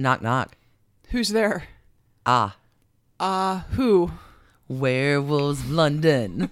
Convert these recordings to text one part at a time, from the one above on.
Knock, knock. Who's there? Ah. Who? Werewolves of London.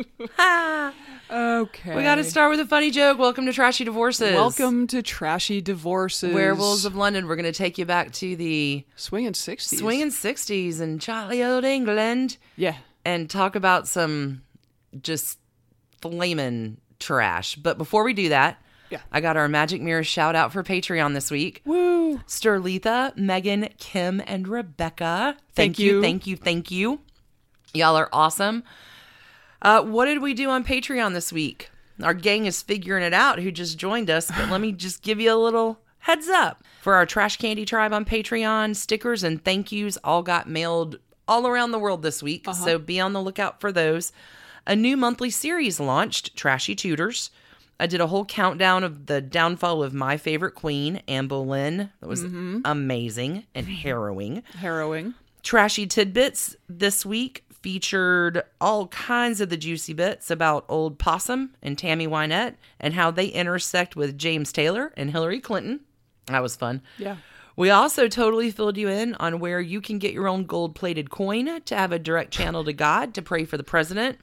Okay. We got to start with a funny joke. Welcome to Trashy Divorces. Welcome to Trashy Divorces. Werewolves of London. We're going to take you back to the Swingin' 60s. swinging 60s in jolly old England. Yeah. And talk about some just flaming trash. But before we do that, Yeah. I got our Magic Mirror shout out for Patreon this week. Woo. Sterletha, Megan, Kim, and Rebecca. Thank you. Thank you. Y'all are awesome. What did we do on Patreon this week? Our gang is figuring it out who just joined us, but let me just give you a little heads up. For our Trash Candy Tribe on Patreon, stickers and thank yous all got mailed all around the world this week, so be on the lookout for those. A new monthly series launched, Trashy Tutors. I did a whole countdown of the downfall of my favorite queen, Anne Boleyn. That was amazing and harrowing. Harrowing. Trashy Tidbits this week featured all kinds of the juicy bits about Old Possum and Tammy Wynette and how they intersect with James Taylor and Hillary Clinton. That was fun. Yeah. We also totally filled you in on where you can get your own gold-plated coin to have a direct channel to God to pray for the president.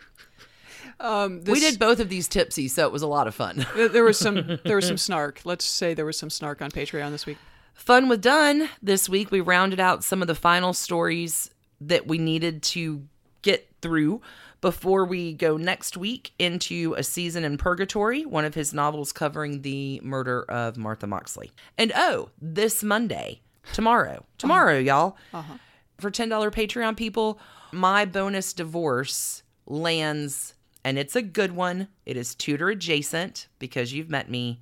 We did both of these tipsy, so it was a lot of fun. There was some snark. Let's say there was some snark on Patreon this week. Fun with Done. This week, we rounded out some of the final stories that we needed to get through before we go next week into A Season in Purgatory, one of his novels covering the murder of Martha Moxley. And this Monday, tomorrow, y'all, for $10 Patreon people, my bonus divorce lands, and it's a good one. It is Tudor adjacent because you've met me.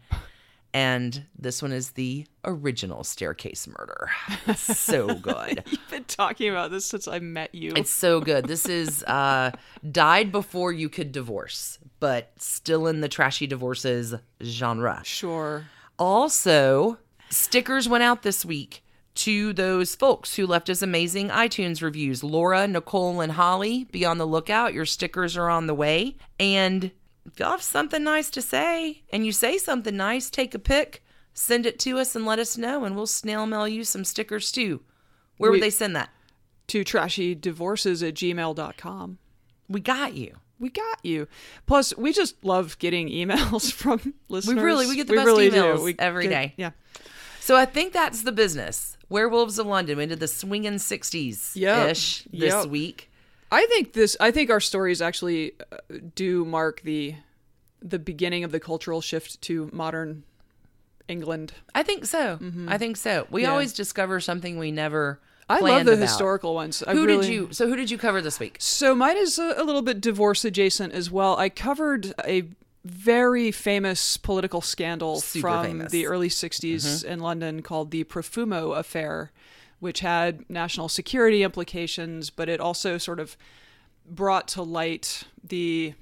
And this one is the original Staircase Murder. It's so good. You've been talking about this since I met you. It's so good. This is died before you could divorce, but still in the Trashy Divorces genre. Sure. Also, stickers went out this week to those folks who left us amazing iTunes reviews. Laura, Nicole, and Holly, be on the lookout. Your stickers are on the way. And if y'all have something nice to say, and you say something nice, take a pic, send it to us, and let us know, and we'll snail mail you some stickers too. Where would they send that? To trashydivorces@gmail.com. We got you. We got you. Plus, we just love getting emails from listeners. We get the best emails every day. day. Yeah. So I think that's the business. Werewolves of London. We did the swinging 60s-ish this week. I think our stories actually do mark the beginning of the cultural shift to modern England. I think so. I think so. We always discover something we never I planned love the about. historical ones. Who did you cover this week? So mine is a little bit divorce adjacent as well. I covered a very famous political scandal from the early 60s in London called the Profumo Affair, which had national security implications, but it also sort of brought to light the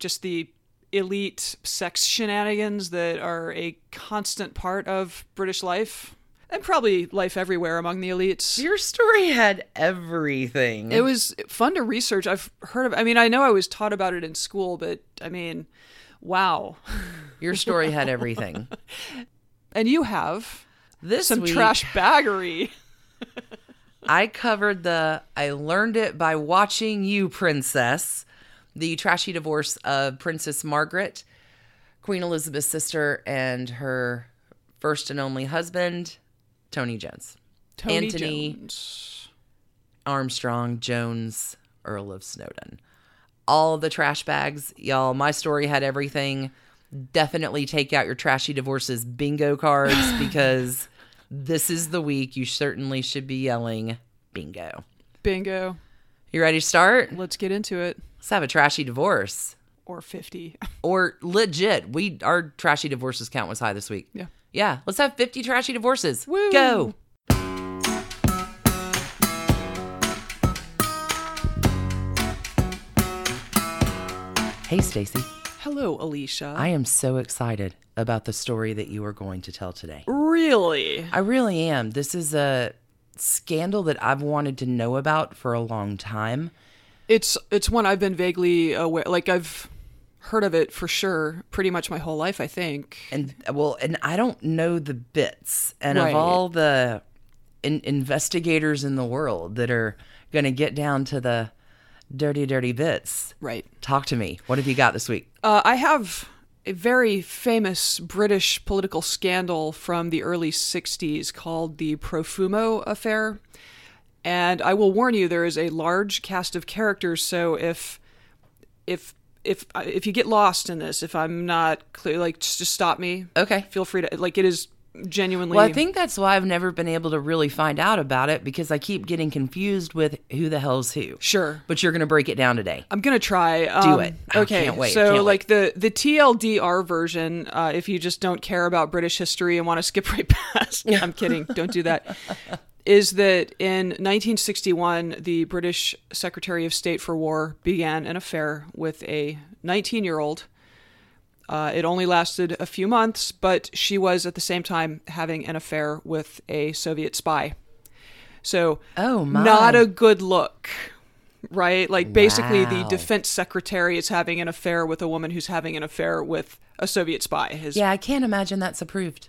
elite sex shenanigans that are a constant part of British life and probably life everywhere among the elites. Your story had everything. It was fun to research. I know I was taught about it in school, but wow. Your story had everything. And you have some week, trash baggery. I covered I learned it by watching you, Princess, the trashy divorce of Princess Margaret, Queen Elizabeth's sister, and her first and only husband, Tony Jones. Anthony Jones. Armstrong Jones, Earl of Snowdon. All the trash bags, y'all. My story had everything. Definitely take out your Trashy Divorces bingo cards because this is the week you certainly should be yelling bingo. Bingo. You ready to start? Let's get into it. Let's have a trashy divorce. Or 50. Or legit. Our trashy divorces count was high this week. Yeah. Yeah. Let's have 50 trashy divorces. Woo. Go. Hey, Stacy. Hello, Alicia. I am so excited about the story that you are going to tell today. Really? I really am. This is a scandal that I've wanted to know about for a long time. It's one I've been vaguely aware. Like, I've heard of it for sure pretty much my whole life, I think. And I don't know the bits. And Right. of all the investigators in the world that are going to get down to the dirty, dirty bits. Right. Talk to me. What have you got this week? I have a very famous British political scandal from the early 60s called the Profumo Affair. And I will warn you, there is a large cast of characters, so if you get lost in this, if I'm not clear, like, just stop me. Okay. Feel free to, like, it is genuinely... Well, I think that's why I've never been able to really find out about it, because I keep getting confused with who the hell's who. Sure. But you're going to break it down today. I'm going to try. Do it. Okay. Can't wait. So, like, the TLDR version, if you just don't care about British history and want to skip right past, I'm kidding, don't do that, is that in 1961, the British Secretary of State for War began an affair with a 19-year-old. It only lasted a few months, but she was at the same time having an affair with a Soviet spy. So, not a good look, right? Like, basically, the defense secretary is having an affair with a woman who's having an affair with a Soviet spy. Yeah, I can't imagine that's approved.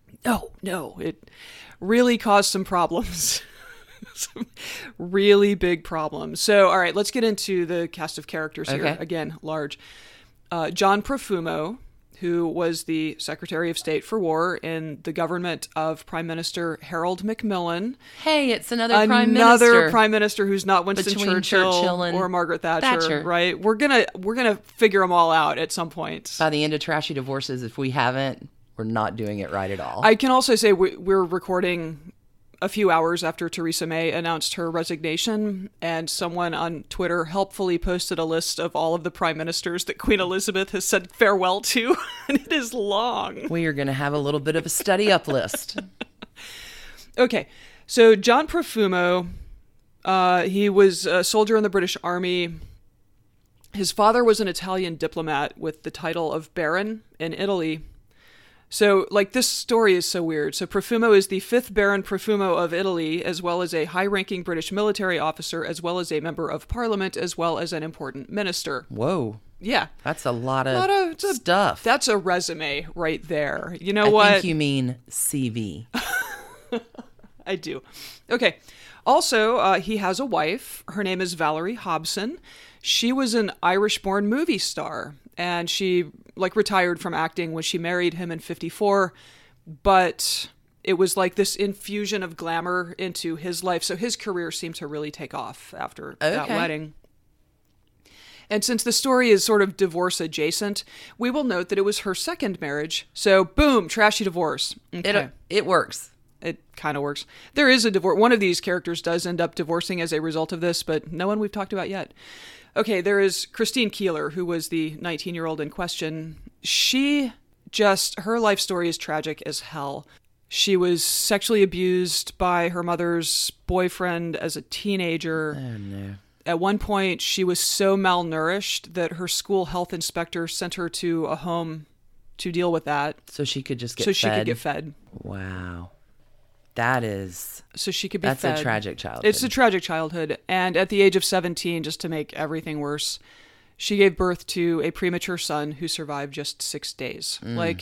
No, it really caused some problems. Some really big problems. So, all right, let's get into the cast of characters here. Okay. Again, large. John Profumo, who was the Secretary of State for War in the government of Prime Minister Harold Macmillan. Hey, it's another prime minister. Another prime minister who's not Winston Churchill and or Margaret Thatcher, right? We're gonna figure them all out at some point. By the end of Trashy Divorces, if we haven't, we're not doing it right at all. I can also say we're recording a few hours after Theresa May announced her resignation, and someone on Twitter helpfully posted a list of all of the prime ministers that Queen Elizabeth has said farewell to, and it is long. We are going to have a little bit of a study up list. Okay, so John Profumo, he was a soldier in the British Army. His father was an Italian diplomat with the title of Baron in Italy. So, like, this story is so weird. So Profumo is the 5th Baron Profumo of Italy, as well as a high-ranking British military officer, as well as a member of parliament, as well as an important minister. Whoa. Yeah. That's a lot of stuff. That's a resume right there. You know what? I think you mean CV. I do. Okay. Also, he has a wife. Her name is Valerie Hobson. She was an Irish-born movie star, and she retired from acting when she married him in 1954, but it was like this infusion of glamour into his life. So his career seemed to really take off after that wedding. And since the story is sort of divorce adjacent, we will note that it was her second marriage. So boom, trashy divorce. Okay. It works. It kind of works. There is a divorce. One of these characters does end up divorcing as a result of this, but no one we've talked about yet. Okay, there is Christine Keeler, who was the 19-year-old in question. Her life story is tragic as hell. She was sexually abused by her mother's boyfriend as a teenager. Oh, no. At one point, she was so malnourished that her school health inspector sent her to a home to deal with that. So she could just get fed. So she could get fed. Wow. That is... So she could be fed. That's a tragic childhood. It's a tragic childhood. And at the age of 17, just to make everything worse, she gave birth to a premature son who survived just 6 days.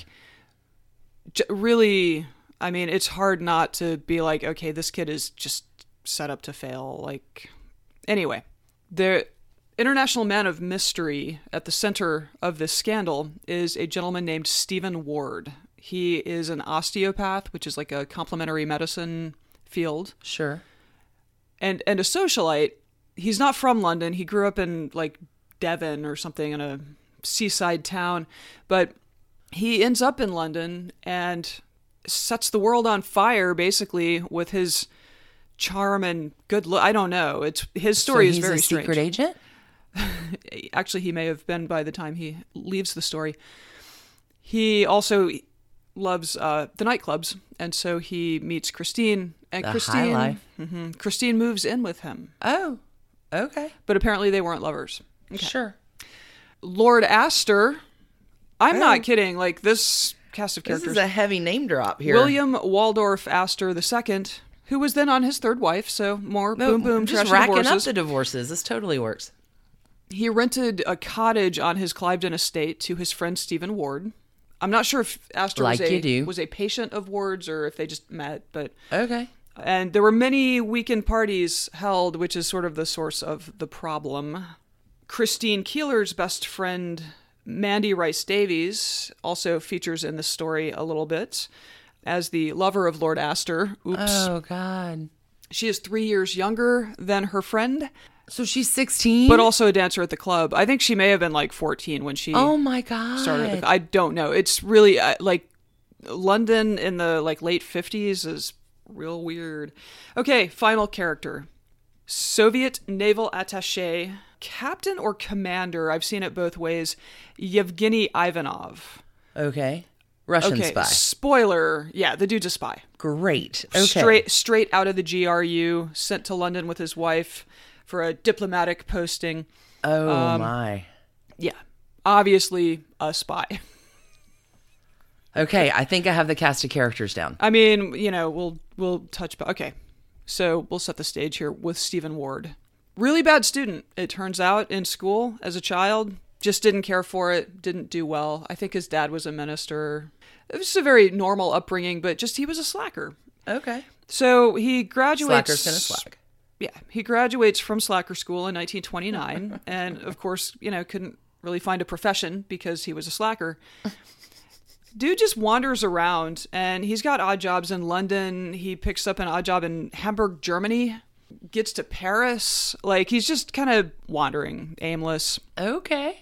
Really, I mean, it's hard not to be like, okay, this kid is just set up to fail. Anyway, the international man of mystery at the center of this scandal is a gentleman named Stephen Ward. He is an osteopath, which is like a complementary medicine field. Sure. And a socialite. He's not from London. He grew up in Devon or something, in a seaside town. But he ends up in London and sets the world on fire, basically, with his charm and good look. I don't know. His story is very strange. So he's a secret agent? Actually, he may have been by the time he leaves the story. He also loves the nightclubs, and so he meets Christine, and high life. Christine moves in with him. Oh, okay. But apparently they weren't lovers. Okay. Sure. Lord Astor, I'm not kidding, this cast of characters. This is a heavy name drop here. William Waldorf Astor II, who was then on his third wife, so more boom, just trashy racking divorces. up the divorces. This totally works. He rented a cottage on his Cliveden estate to his friend Stephen Ward. I'm not sure if Astor was a patient of Ward's or if they just met, but... Okay. And there were many weekend parties held, which is sort of the source of the problem. Christine Keeler's best friend, Mandy Rice Davies, also features in the story a little bit as the lover of Lord Astor. Oops. Oh, God. She is 3 years younger than her friend. So she's 16? But also a dancer at the club. I think she may have been like 14 when she oh my God. started. I don't know. It's really like London in the like late 50s is real weird. Okay, final character. Soviet naval attaché, captain or commander, I've seen it both ways, Yevgeny Ivanov. Okay. Russian spy. Spoiler. Yeah, the dude's a spy. Great. Okay. Straight out of the GRU, sent to London with his wife for a diplomatic posting. Oh, my. Yeah. Obviously a spy. Okay, I think I have the cast of characters down. I mean, you know, we'll touch... Okay. So we'll set the stage here with Stephen Ward. Really bad student, it turns out, in school as a child. Just didn't care for it, didn't do well. I think his dad was a minister. It was a very normal upbringing, but just he was a slacker. Okay. So he graduates... Slacker's gonna slack. Yeah, he graduates from slacker school in 1929, and of course, you know, couldn't really find a profession because he was a slacker. Dude just wanders around, and he's got odd jobs in London. He picks up an odd job in Hamburg, Germany, gets to Paris. Like, he's just kind of wandering, aimless. Okay.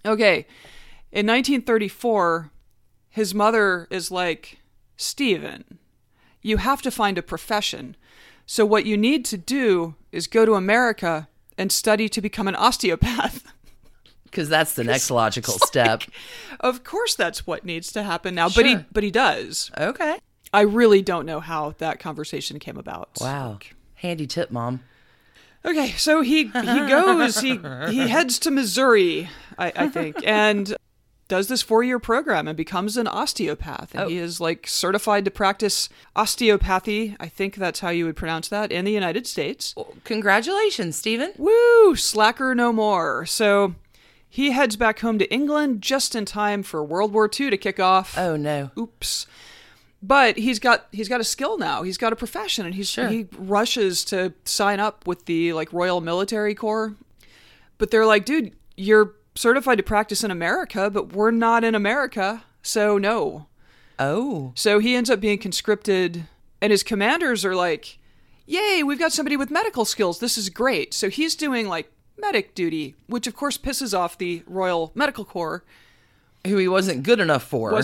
In 1934, his mother is like, Stephen, you have to find a profession. So what you need to do is go to America and study to become an osteopath. Because that's the next logical step. Like, of course that's what needs to happen now. Sure. But he does. Okay. I really don't know how that conversation came about. Wow. Handy tip, Mom. Okay, so he goes, he heads to Missouri, I think, and does this 4-year program and becomes an osteopath. And he is like certified to practice osteopathy. I think that's how you would pronounce that in the United States. Well, congratulations, Stephen. Woo! Slacker no more. So he heads back home to England just in time for World War II to kick off. Oh, no. Oops. But he's got a skill now. He's got a profession, and he rushes to sign up with the like Royal Military Corps. But they're like, dude, you're certified to practice in America, but we're not in America, so no. Oh. So he ends up being conscripted, and his commanders are like, yay, we've got somebody with medical skills. This is great. So he's doing like medic duty, which of course pisses off the Royal Medical Corps. Who he wasn't good enough for.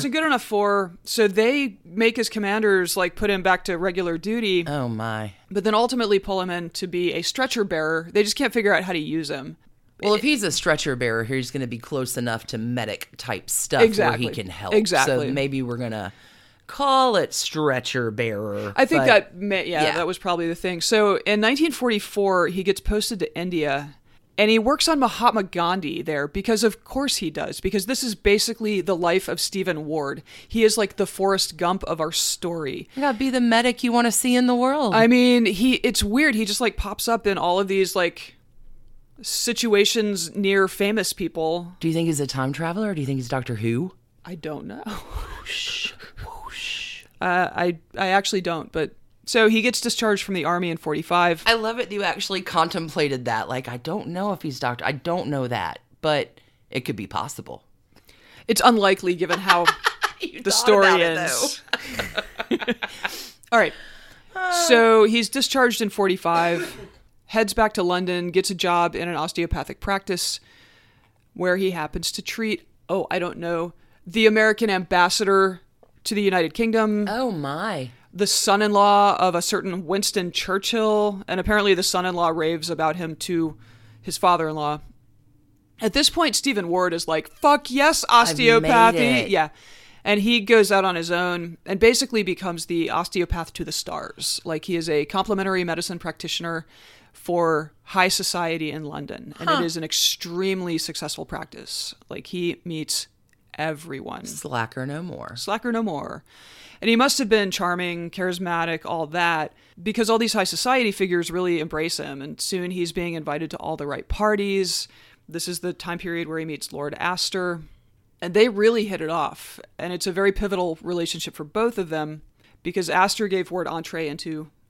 So they make his commanders like put him back to regular duty. Oh my. But then ultimately pull him in to be a stretcher bearer. They just can't figure out how to use him. Well, if he's a stretcher bearer, he's going to be close enough to medic type stuff where he can help. Exactly. So maybe we're going to call it stretcher bearer. I think that was probably the thing. So in 1944, he gets posted to India. And he works on Mahatma Gandhi there because of course he does, because this is basically the life of Stephen Ward. He is like the Forrest Gump of our story. You gotta be the medic you want to see in the world. I mean, it's weird. He just like pops up in all of these like situations near famous people. Do you think he's a time traveler or do you think he's Doctor Who? I don't know. Whoosh, whoosh. I actually don't, but... So he gets discharged from the army in 45. I love it you actually contemplated that. Like, I don't know if he's doctor. I don't know that, but it could be possible. It's unlikely given how the story ends. All right. So he's discharged in 45, heads back to London, gets a job in an osteopathic practice where he happens to treat, the American ambassador to the United Kingdom. Oh, my. The son-in-law of a certain Winston Churchill, and apparently the son-in-law raves about him to his father-in-law. At this point, Stephen Ward is like, fuck yes, osteopathy. I've made it. Yeah. And he goes out on his own and basically becomes the osteopath to the stars. Like, he is a complementary medicine practitioner for high society in London. And it is an extremely successful practice. Like, he meets everyone. Slacker no more. Slacker no more. And he must have been charming, charismatic, all that, because all these high society figures really embrace him. And soon he's being invited to all the right parties. This is the time period where he meets Lord Astor. And they really hit it off. And it's a very pivotal relationship for both of them, because Astor gave Ward entree into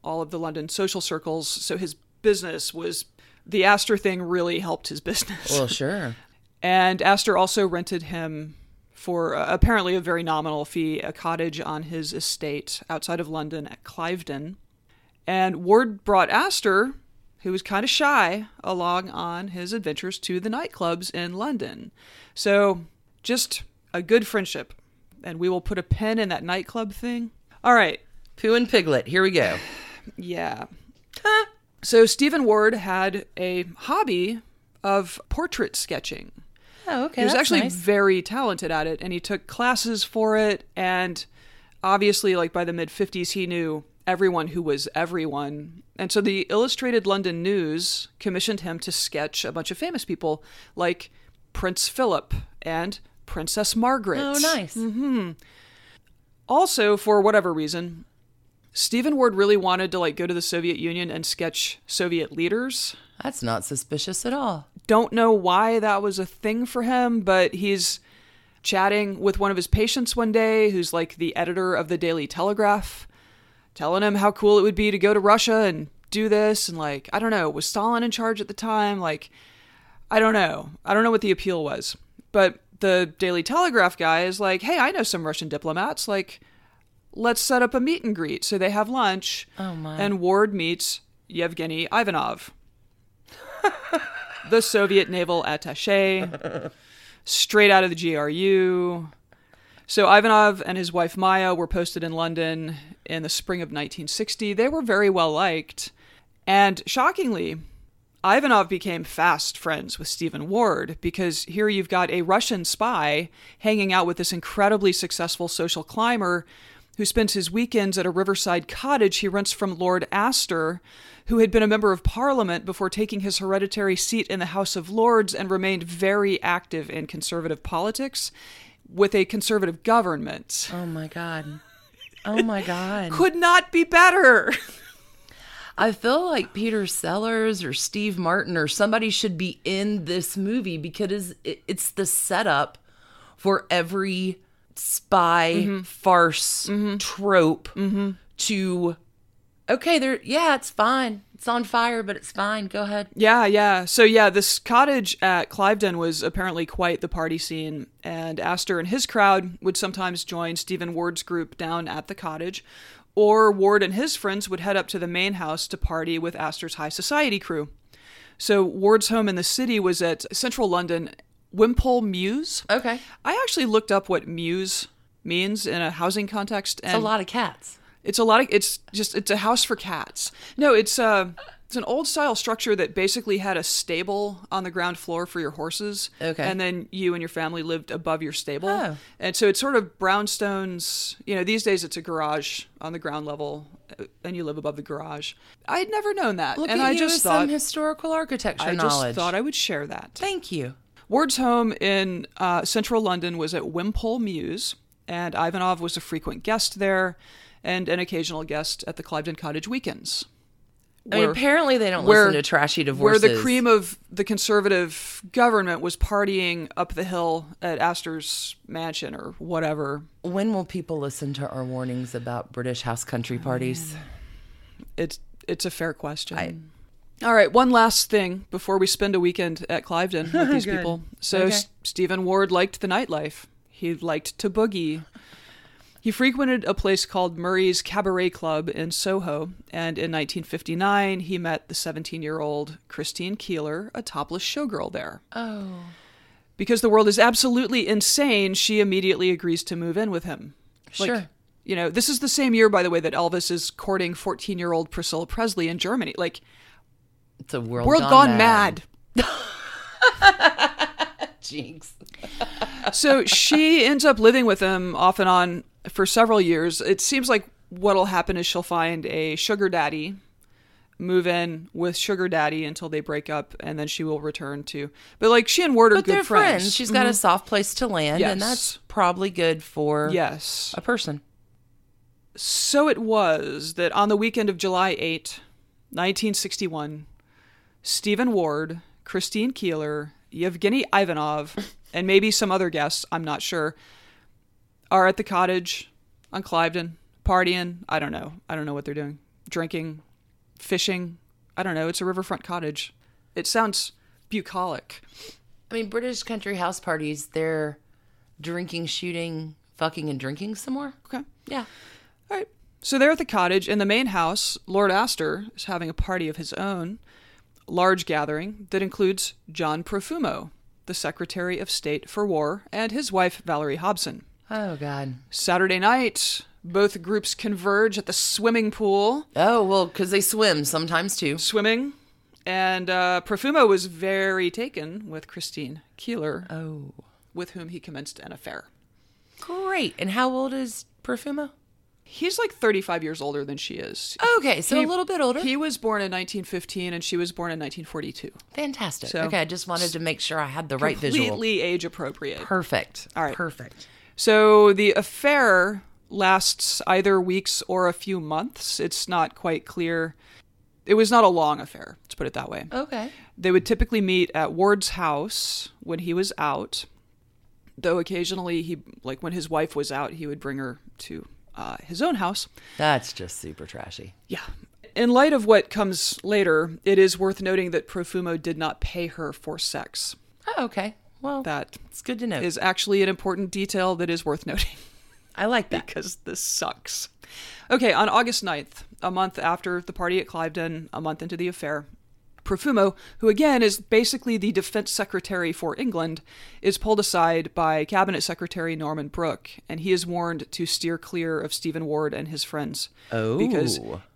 all of the London social circles. So his business was, the Astor thing really helped his business. Well, sure. And Astor also rented him for apparently a very nominal fee, a cottage on his estate outside of London at Cliveden. And Ward brought Astor, who was kind of shy, along on his adventures to the nightclubs in London. So just a good friendship. And we will put a pin in that nightclub thing. All right. Pooh and Piglet, here we go. Yeah. So Stephen Ward had a hobby of portrait sketching. Oh, okay. He was actually nice. very talented at it, and he took classes for it. And obviously, like by the mid-50s, he knew everyone who was everyone. And so the Illustrated London News commissioned him to sketch a bunch of famous people like Prince Philip and Princess Margaret. Oh, nice. Mm-hmm. Also, for whatever reason, Stephen Ward really wanted to like go to the Soviet Union and sketch Soviet leaders. That's not suspicious at all. Don't know why that was a thing for him, but he's chatting with one of his patients one day, who's like the editor of the Daily Telegraph, telling him how cool it would be to go to Russia and do this. And like, I don't know, was Stalin in charge at the time? Like, I don't know. I don't know what the appeal was. But the Daily Telegraph guy is like, hey, I know some Russian diplomats. Like, let's set up a meet and greet. So they have lunch. Oh, my. And Ward meets Yevgeny Ivanov, the Soviet naval attaché, straight out of the GRU. So Ivanov and his wife Maya were posted in London in the spring of 1960. They were very well liked. And shockingly, Ivanov became fast friends with Stephen Ward, because here you've got a Russian spy hanging out with this incredibly successful social climber who spends his weekends at a riverside cottage he rents from Lord Astor, who had been a member of Parliament before taking his hereditary seat in the House of Lords and remained very active in conservative politics with a conservative government. Oh, my God. Oh, my God. Could not be better. I feel like Peter Sellers or Steve Martin or somebody should be in this movie, because it's the setup for every spy farce trope to, okay, it's fine. It's on fire, but it's fine. Go ahead. Yeah. So yeah, this cottage at Cliveden was apparently quite the party scene, and Astor and his crowd would sometimes join Stephen Ward's group down at the cottage, or Ward and his friends would head up to the main house to party with Astor's high society crew. So Ward's home in the city was at central London, Wimpole Mews. Okay. I actually looked up what mews means in a housing context. And it's a lot of cats. It's a house for cats. No, it's an old style structure that basically had a stable on the ground floor for your horses. Okay. And then you and your family lived above your stable. Oh. And so it's sort of brownstones. You know, these days it's a garage on the ground level and you live above the garage. I had never known that. Look and at I you just with thought some historical architecture I knowledge. just thought I would share that. Thank you. Ward's home in central London was at Wimpole Mews, and Ivanov was a frequent guest there and an occasional guest at the Cliveden Cottage weekends. I mean, apparently they don't listen to trashy divorces. Where the cream of the conservative government was partying up the hill at Astor's mansion or whatever. When will people listen to our warnings about British house country parties? It's a fair question. All right, one last thing before we spend a weekend at Cliveden with these people. So okay. Stephen Ward liked the nightlife. He liked to boogie. He frequented a place called Murray's Cabaret Club in Soho, and in 1959 he met the 17-year-old Christine Keeler, a topless showgirl there. Oh. Because the world is absolutely insane, she immediately agrees to move in with him. Sure. Like, you know, this is the same year, by the way, that Elvis is courting 14-year-old Priscilla Presley in Germany. Like, it's a world gone mad. Jinx. So she ends up living with him off and on for several years. It seems like what'll happen is she'll find a sugar daddy, move in with sugar daddy until they break up, and then she will return to. But like she and Ward are but good they're friends. She's got a soft place to land, Yes. and that's probably good for Yes. a person. So it was that on the weekend of July 8, 1961, Stephen Ward, Christine Keeler, Yevgeny Ivanov, and maybe some other guests, I'm not sure, are at the cottage on Cliveden, partying. I don't know what they're doing. drinking, fishing. I don't know. It's a riverfront cottage. It sounds bucolic. I mean, British country house parties, they're drinking, shooting, fucking, and drinking some more. Okay. Yeah. All right. So they're at the cottage. In the main house, Lord Astor is having a party of his own. Large gathering that includes John Profumo, the Secretary of State for War, and his wife, Valerie Hobson. Oh, God. Saturday night, both groups converge at the swimming pool. Oh, well, because they swim sometimes, too. Swimming. And Profumo was very taken with Christine Keeler, with whom he commenced an affair. Great. And how old is Profumo? He's like 35 years older than she is. Okay, so a little bit older. He was born in 1915 and she was born in 1942. Fantastic. So, okay, I just wanted to make sure I had the right visual. Completely age appropriate. Perfect. All right. Perfect. So the affair lasts either weeks or a few months. It's not quite clear. It was not a long affair, let's put it that way. Okay. They would typically meet at Ward's house when he was out, though occasionally when his wife was out, he would bring her to his own house. That's just super trashy. Yeah. In light of what comes later, it is worth noting that Profumo did not pay her for sex. Oh, okay. Well, it's good to know. Is actually an important detail that is worth noting. I like that. Because this sucks. Okay, on August 9th, a month after the party at Cliveden, a month into the affair, Profumo, who again is basically the defense secretary for England, is pulled aside by Cabinet Secretary Norman Brooke, and he is warned to steer clear of Stephen Ward and his friends. Oh. Because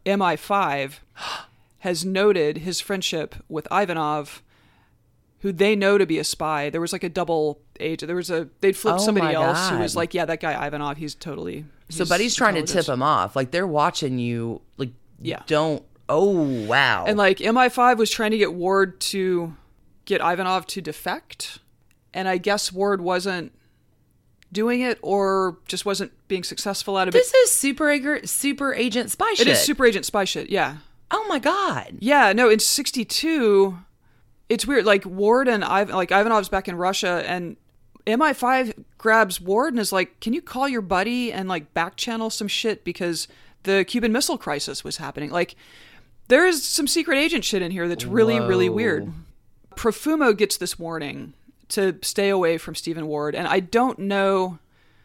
MI5 has noted his friendship with Ivanov, who they know to be a spy. There was like a double agent. They'd flipped somebody else who was like, yeah, that guy Ivanov, he's so Buddy's trying to tip him off. Like, they're watching you. Like, yeah. Don't. Oh, wow. And like MI5 was trying to get Ward to get Ivanov to defect. And I guess Ward wasn't doing it or just wasn't being successful out of it. This is super agent spy shit. It is super agent spy shit, yeah. Oh my God. Yeah, no, in 1962, it's weird. Like Ward and Ivanov's back in Russia and MI5 grabs Ward and is like, can you call your buddy and like back channel some shit because the Cuban Missile Crisis was happening. Like, there is some secret agent shit in here that's really, really weird. Profumo gets this warning to stay away from Stephen Ward, and I don't know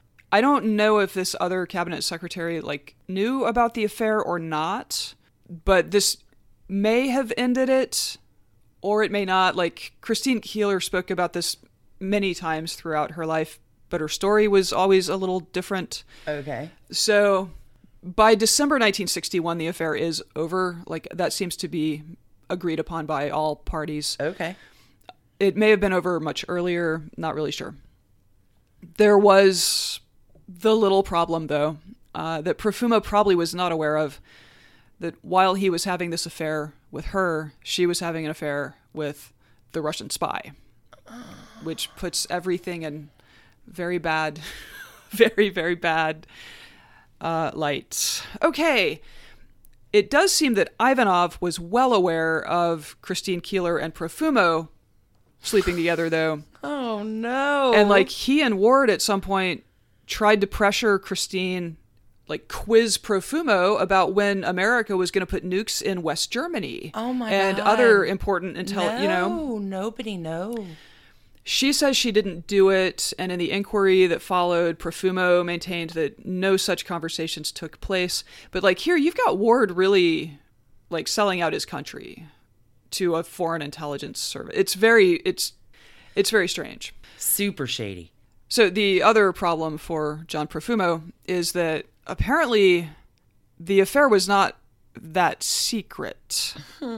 if this other cabinet secretary like knew about the affair or not, but this may have ended it, or it may not. Like, Christine Keeler spoke about this many times throughout her life, but her story was always a little different. Okay. So by December 1961, the affair is over. Like, that seems to be agreed upon by all parties. Okay. It may have been over much earlier. Not really sure. There was the little problem, though, that Profumo probably was not aware of, that while he was having this affair with her, she was having an affair with the Russian spy, which puts everything in very bad, very, very bad light. Okay. It does seem that Ivanov was well aware of Christine Keeler and Profumo sleeping together, though. Oh, no. And, like, he and Ward at some point tried to pressure Christine, like, quiz Profumo about when America was going to put nukes in West Germany. Oh, my and God. other important intel, you know? No, nobody knows. She says she didn't do it, and in the inquiry that followed, Profumo maintained that no such conversations took place. But, like, here, you've got Ward really, like, selling out his country to a foreign intelligence service. It's very strange. Super shady. So the other problem for John Profumo is that apparently the affair was not that secret.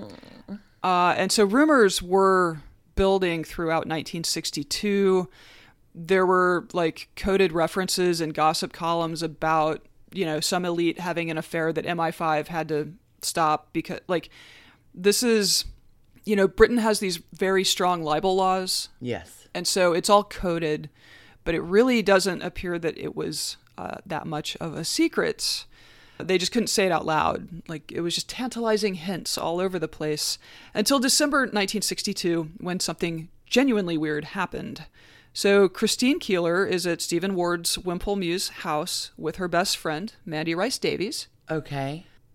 And so rumors were building throughout 1962. There were like coded references and gossip columns about, you know, some elite having an affair that MI5 had to stop because, like, this is, you know, Britain has these very strong libel laws. Yes. And so it's all coded, but it really doesn't appear that it was that much of a secret. They just couldn't say it out loud. Like, it was just tantalizing hints all over the place until December 1962, when something genuinely weird happened. So Christine Keeler is at Stephen Ward's Wimpole Mews house with her best friend, Mandy Rice Davies. Okay.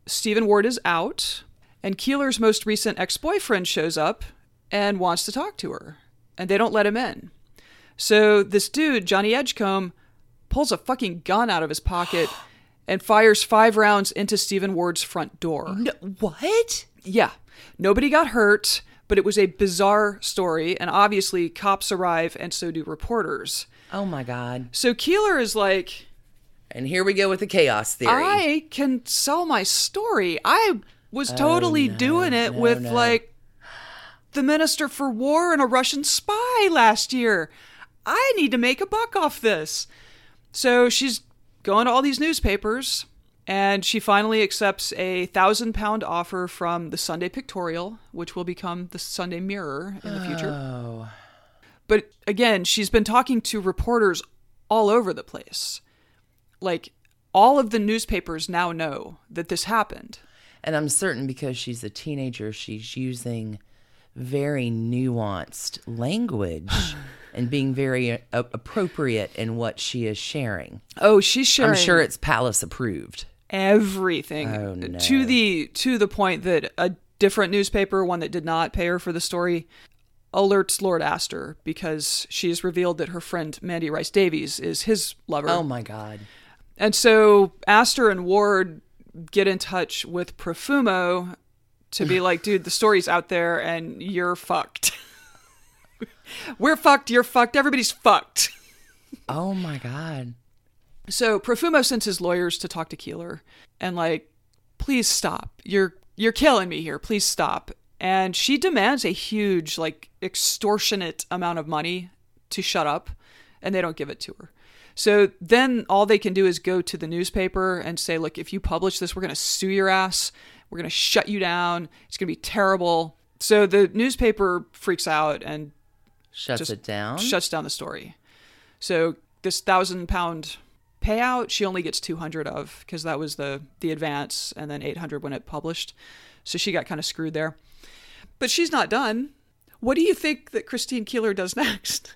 Stephen Ward is out, and Keeler's most recent ex-boyfriend shows up and wants to talk to her, and they don't let him in. So this dude, Johnny Edgecombe, pulls a fucking gun out of his pocket and fires 5 rounds into Stephen Ward's front door. No, what? Yeah. Nobody got hurt, but it was a bizarre story, and obviously cops arrive, and so do reporters. Oh my God. So Keeler is like... And here we go with the chaos theory. I can sell my story. I was totally doing it with like the Minister for War and a Russian spy last year. I need to make a buck off this. So she's going to all these newspapers, and she finally accepts a 1,000-pound offer from the Sunday Pictorial, which will become the Sunday Mirror in the future. Oh. But again, she's been talking to reporters all over the place. Like, all of the newspapers now know that this happened. And I'm certain because she's a teenager, she's using very nuanced language and being very appropriate in what she is sharing. Oh, she's sharing. I'm sure it's palace approved. Everything. Oh, no. To the point that a different newspaper, one that did not pay her for the story, alerts Lord Astor because she's revealed that her friend Mandy Rice Davies is his lover. Oh my God. And so Astor and Ward get in touch with Profumo to be like, dude, the story's out there and you're fucked. We're fucked, you're fucked, everybody's fucked. Oh my God. So Profumo sends his lawyers to talk to Keeler and like, please stop. You're killing me here. Please stop. And she demands a huge, like, extortionate amount of money to shut up, and they don't give it to her. So then all they can do is go to the newspaper and say, look, if you publish this, we're going to sue your ass. We're going to shut you down. It's going to be terrible. So the newspaper freaks out and shuts it down. Shuts down the story. So this 1,000-pound payout, she only gets 200 of, because that was the advance, and then 800 when it published. So she got kind of screwed there. But she's not done. What do you think that Christine Keeler does next?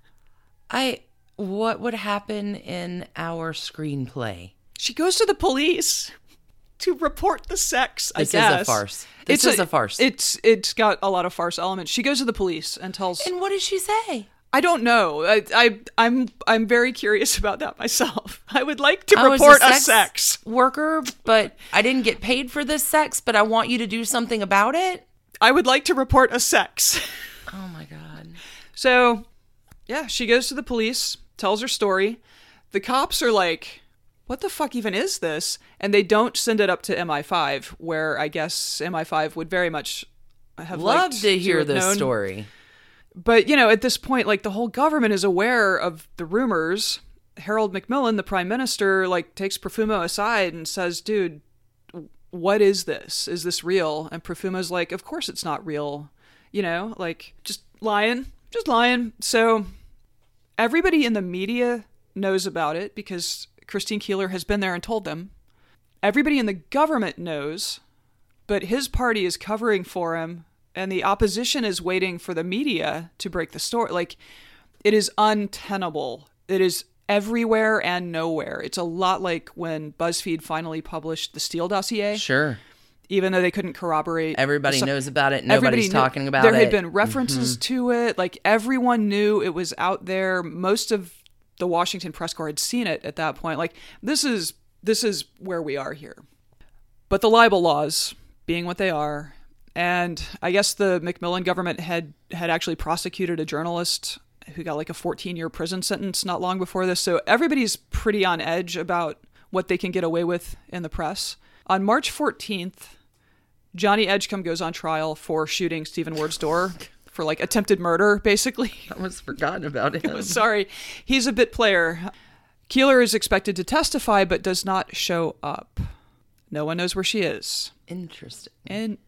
What would happen in our screenplay? She goes to the police to report the sex, I guess. This is a farce. This is a farce. It's got a lot of farce elements. She goes to the police and tells... And what does she say? I don't know. I'm very curious about that myself. I would like to report a sex worker, but I didn't get paid for this sex, but I want you to do something about it. I would like to report a sex. Oh my God. So, yeah, she goes to the police, tells her story. The cops are like, what the fuck even is this? And they don't send it up to MI5, where I guess MI5 would very much have loved to hear this story. But, you know, at this point, like, the whole government is aware of the rumors. Harold Macmillan, the prime minister, like, takes Profumo aside and says, dude, what is this? Is this real? And Profumo's like, of course it's not real. You know, like, just lying. So everybody in the media knows about it because Christine Keeler has been there and told them. Everybody in the government knows, but his party is covering for him, and the opposition is waiting for the media to break the story. Like, it is untenable. It is everywhere and nowhere. It's a lot like when BuzzFeed finally published the Steele dossier. Sure. Even though they couldn't corroborate. Everybody knows about it. Nobody's talking about it. There had been references to it. Like, everyone knew it was out there. Most of the Washington press corps had seen it at that point. Like, this is where we are here. But the libel laws, being what they are, and I guess the Macmillan government had actually prosecuted a journalist who got like a 14-year prison sentence not long before this. So everybody's pretty on edge about what they can get away with in the press. On March 14th, Johnny Edgecombe goes on trial for shooting Stephen Ward's door for like attempted murder, basically. I almost forgotten about him. Sorry. He's a bit player. Keeler is expected to testify, but does not show up. No one knows where she is. Interesting.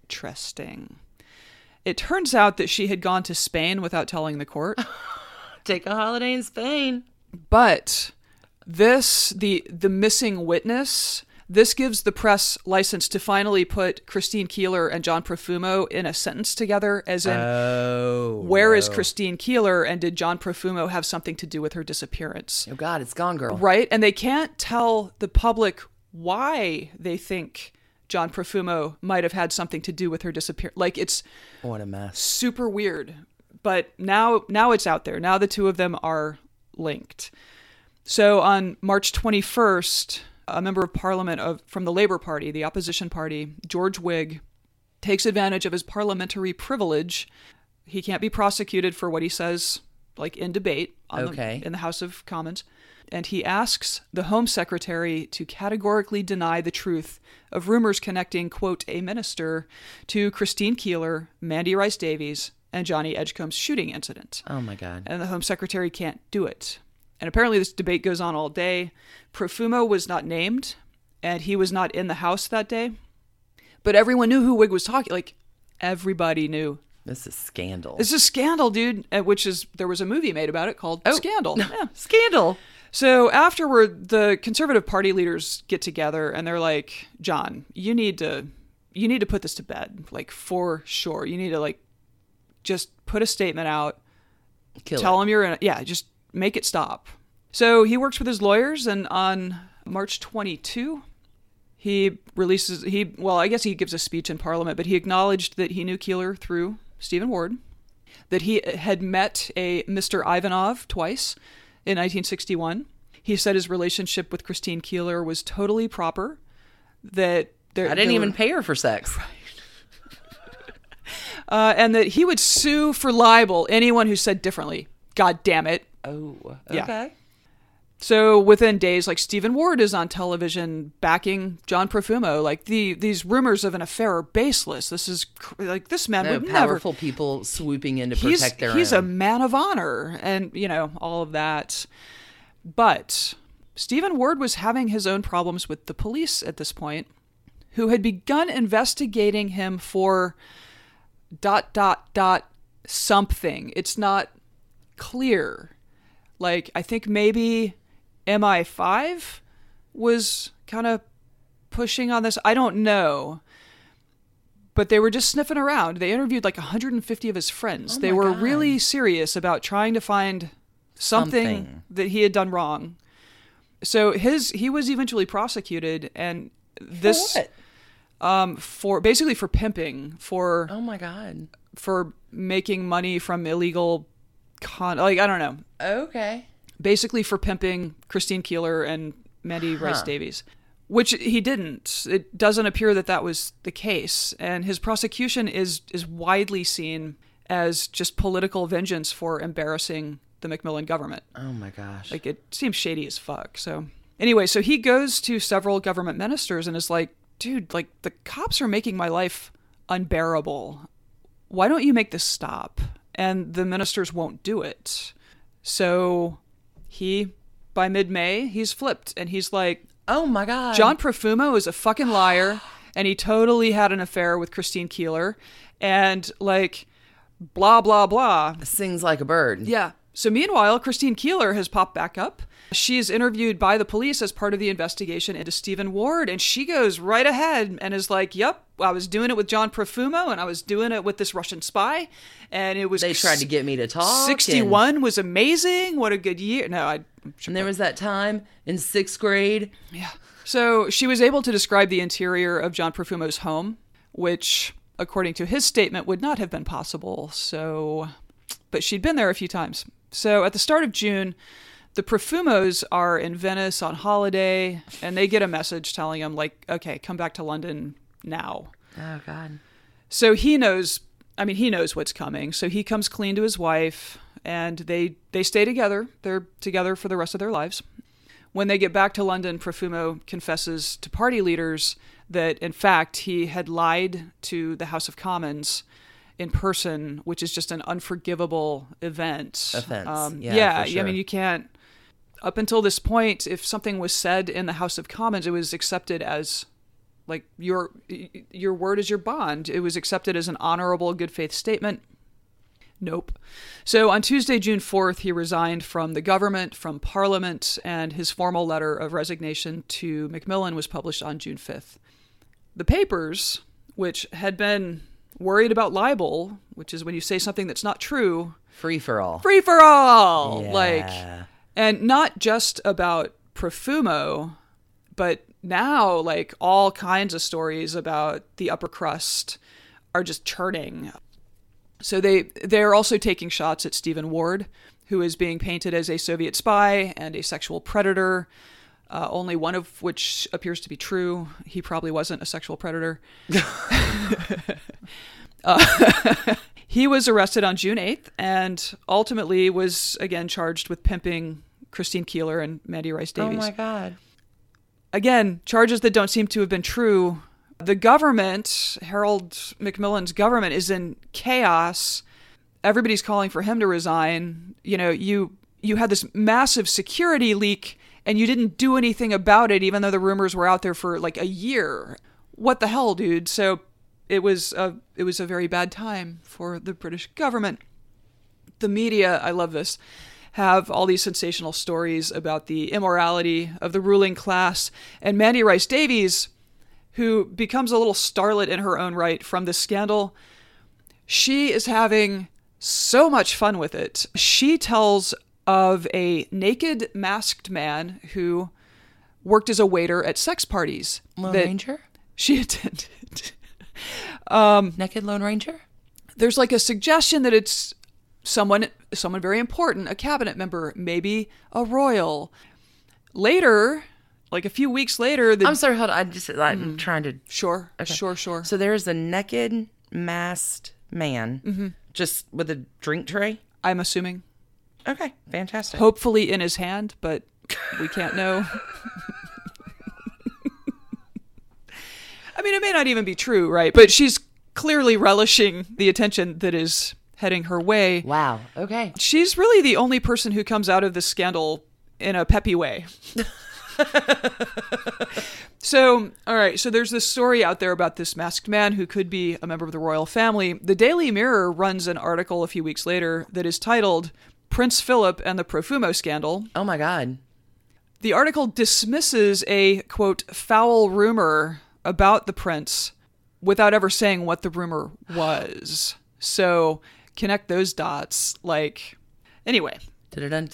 It turns out that she had gone to Spain without telling the court. Take a holiday in Spain. But this, the missing witness, this gives the press license to finally put Christine Keeler and John Profumo in a sentence together, as in, where is Christine Keeler, and did John Profumo have something to do with her disappearance? Oh God, it's gone, girl. Right? And they can't tell the public why they think John Profumo might have had something to do with her disappearance. Like, it's what a mess. Super weird. But now it's out there. Now the two of them are linked. So on March 21st, a member of parliament from the Labour Party, the opposition party, George Wigg, takes advantage of his parliamentary privilege. He can't be prosecuted for what he says, like, in debate in the House of Commons. And he asks the Home Secretary to categorically deny the truth of rumors connecting, quote, a minister to Christine Keeler, Mandy Rice Davies, and Johnny Edgecombe's shooting incident. Oh, my God. And the Home Secretary can't do it. And apparently this debate goes on all day. Profumo was not named, and he was not in the House that day. But everyone knew who Wigg was talking. Like, everybody knew. This is scandal. This is scandal, dude. There was a movie made about it called Scandal. Yeah. Scandal. So afterward, the Conservative Party leaders get together and they're like, John, you need to put this to bed, like, for sure. You need to, like, just put a statement out. Tell him you're in it. Yeah, just make it stop. So he works with his lawyers, and on March 22, I guess he gives a speech in Parliament, but he acknowledged that he knew Keeler through Stephen Ward, that he had met a Mr. Ivanov twice in 1961. He said his relationship with Christine Keeler was totally proper, that I didn't even pay her for sex. Right. And that he would sue for libel anyone who said differently. God damn it. Oh, okay. Yeah. So within days, like, Stephen Ward is on television backing John Profumo. Like, these rumors of an affair are baseless. This is like, this man would never. Powerful people swooping in to protect their own. He's a man of honor, and all of that. But Stephen Ward was having his own problems with the police at this point, who had begun investigating him for ... something. It's not clear. Like, I think maybe MI5 was kind of pushing on this. I don't know. But they were just sniffing around. They interviewed like 150 of his friends. They were really serious about trying to find something that he had done wrong. So he was eventually prosecuted, and this for pimping, for oh my God, for making money from illegal I don't know. Okay. Basically for pimping Christine Keeler and Mandy Rice Davies, which he didn't. It doesn't appear that was the case. And his prosecution is widely seen as just political vengeance for embarrassing the Macmillan government. Oh my gosh. Like, it seems shady as fuck. So anyway, so he goes to several government ministers and is like, dude, like, the cops are making my life unbearable. Why don't you make this stop? And the ministers won't do it. So by mid-May, he's flipped. And he's like, oh my God, John Profumo is a fucking liar. And he totally had an affair with Christine Keeler. And, like, blah, blah, blah. Sings like a bird. Yeah. So meanwhile, Christine Keeler has popped back up. She is interviewed by the police as part of the investigation into Stephen Ward, and she goes right ahead and is like, yep, I was doing it with John Profumo, and I was doing it with this Russian spy, and it was... They tried to get me to talk. 61 was amazing. What a good year. No, I'm sure. And there was that time in 6th grade. Yeah. So she was able to describe the interior of John Profumo's home, which, according to his statement, would not have been possible. But she'd been there a few times. So at the start of June, the Profumos are in Venice on holiday, and they get a message telling them, like, okay, come back to London now. Oh, God. So he knows what's coming. So he comes clean to his wife, and they stay together. They're together for the rest of their lives. When they get back to London, Profumo confesses to party leaders that, in fact, he had lied to the House of Commons in person, which is just an unforgivable offense. Yeah, for sure. I mean, you can't... Up until this point, if something was said in the House of Commons, it was accepted as, like, your word is your bond. It was accepted as an honorable, good faith statement. Nope. So on Tuesday, June 4th, he resigned from the government, from Parliament, and his formal letter of resignation to Macmillan was published on June 5th. The papers, which had been worried about libel, which is when you say something that's not true. Free for all. Yeah. Like... And not just about Profumo, but now, like, all kinds of stories about the upper crust are just churning. So they're also taking shots at Stephen Ward, who is being painted as a Soviet spy and a sexual predator, only one of which appears to be true. He probably wasn't a sexual predator. He was arrested on June 8th and ultimately was again charged with pimping Christine Keeler and Mandy Rice Davies. Oh my God. Again, charges that don't seem to have been true. The government, Harold Macmillan's government, is in chaos. Everybody's calling for him to resign. You know, you had this massive security leak and you didn't do anything about it, even though the rumors were out there for like a year. What the hell, dude? So it was a very bad time for the British government. The media, I love this, have all these sensational stories about the immorality of the ruling class. And Mandy Rice Davies, who becomes a little starlet in her own right from this scandal, she is having so much fun with it. She tells of a naked, masked man who worked as a waiter at sex parties. Lone Ranger? She attended. Naked Lone Ranger? There's like a suggestion that it's someone very important, a cabinet member, maybe a royal. Later, like a few weeks later... I'm sorry, hold on. I'm trying to... Sure, okay. Sure. So there's a naked, masked man just with a drink tray? I'm assuming. Okay, fantastic. Hopefully in his hand, but we can't know. I mean, it may not even be true, right? But she's clearly relishing the attention that is heading her way. Wow, okay. She's really the only person who comes out of this scandal in a peppy way. So, all right, so there's this story out there about this masked man who could be a member of the royal family. The Daily Mirror runs an article a few weeks later that is titled Prince Philip and the Profumo Scandal. Oh my God. The article dismisses a, quote, foul rumor about the prince without ever saying what the rumor was. So connect those dots. Like, anyway. Yep.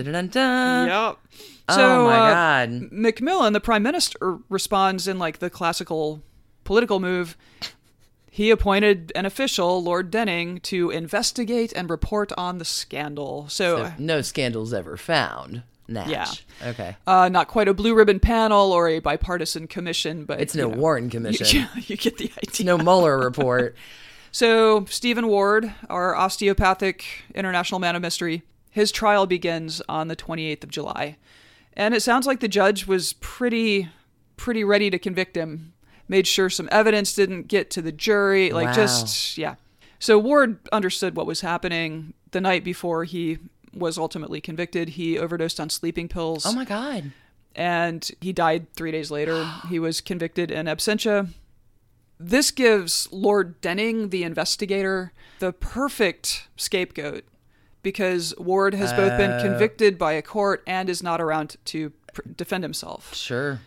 So, oh my God. Macmillan, the prime minister, responds in like the classical political move. He appointed an official, Lord Denning, to investigate and report on the scandal. So no scandals ever found. Natch. Yeah. Okay. Not quite a blue ribbon panel or a bipartisan commission, but it's no Warren Commission. You get the idea. It's no Mueller report. So Stephen Ward, our osteopathic international man of mystery, his trial begins on the 28th of July. And it sounds like the judge was pretty ready to convict him. Made sure some evidence didn't get to the jury. Yeah. So Ward understood what was happening. The night before he was ultimately convicted, he overdosed on sleeping pills. Oh my God. And he died 3 days later. He was convicted in absentia. This gives Lord Denning, the investigator, the perfect scapegoat, because Ward has both been convicted by a court and is not around to defend himself. Sure.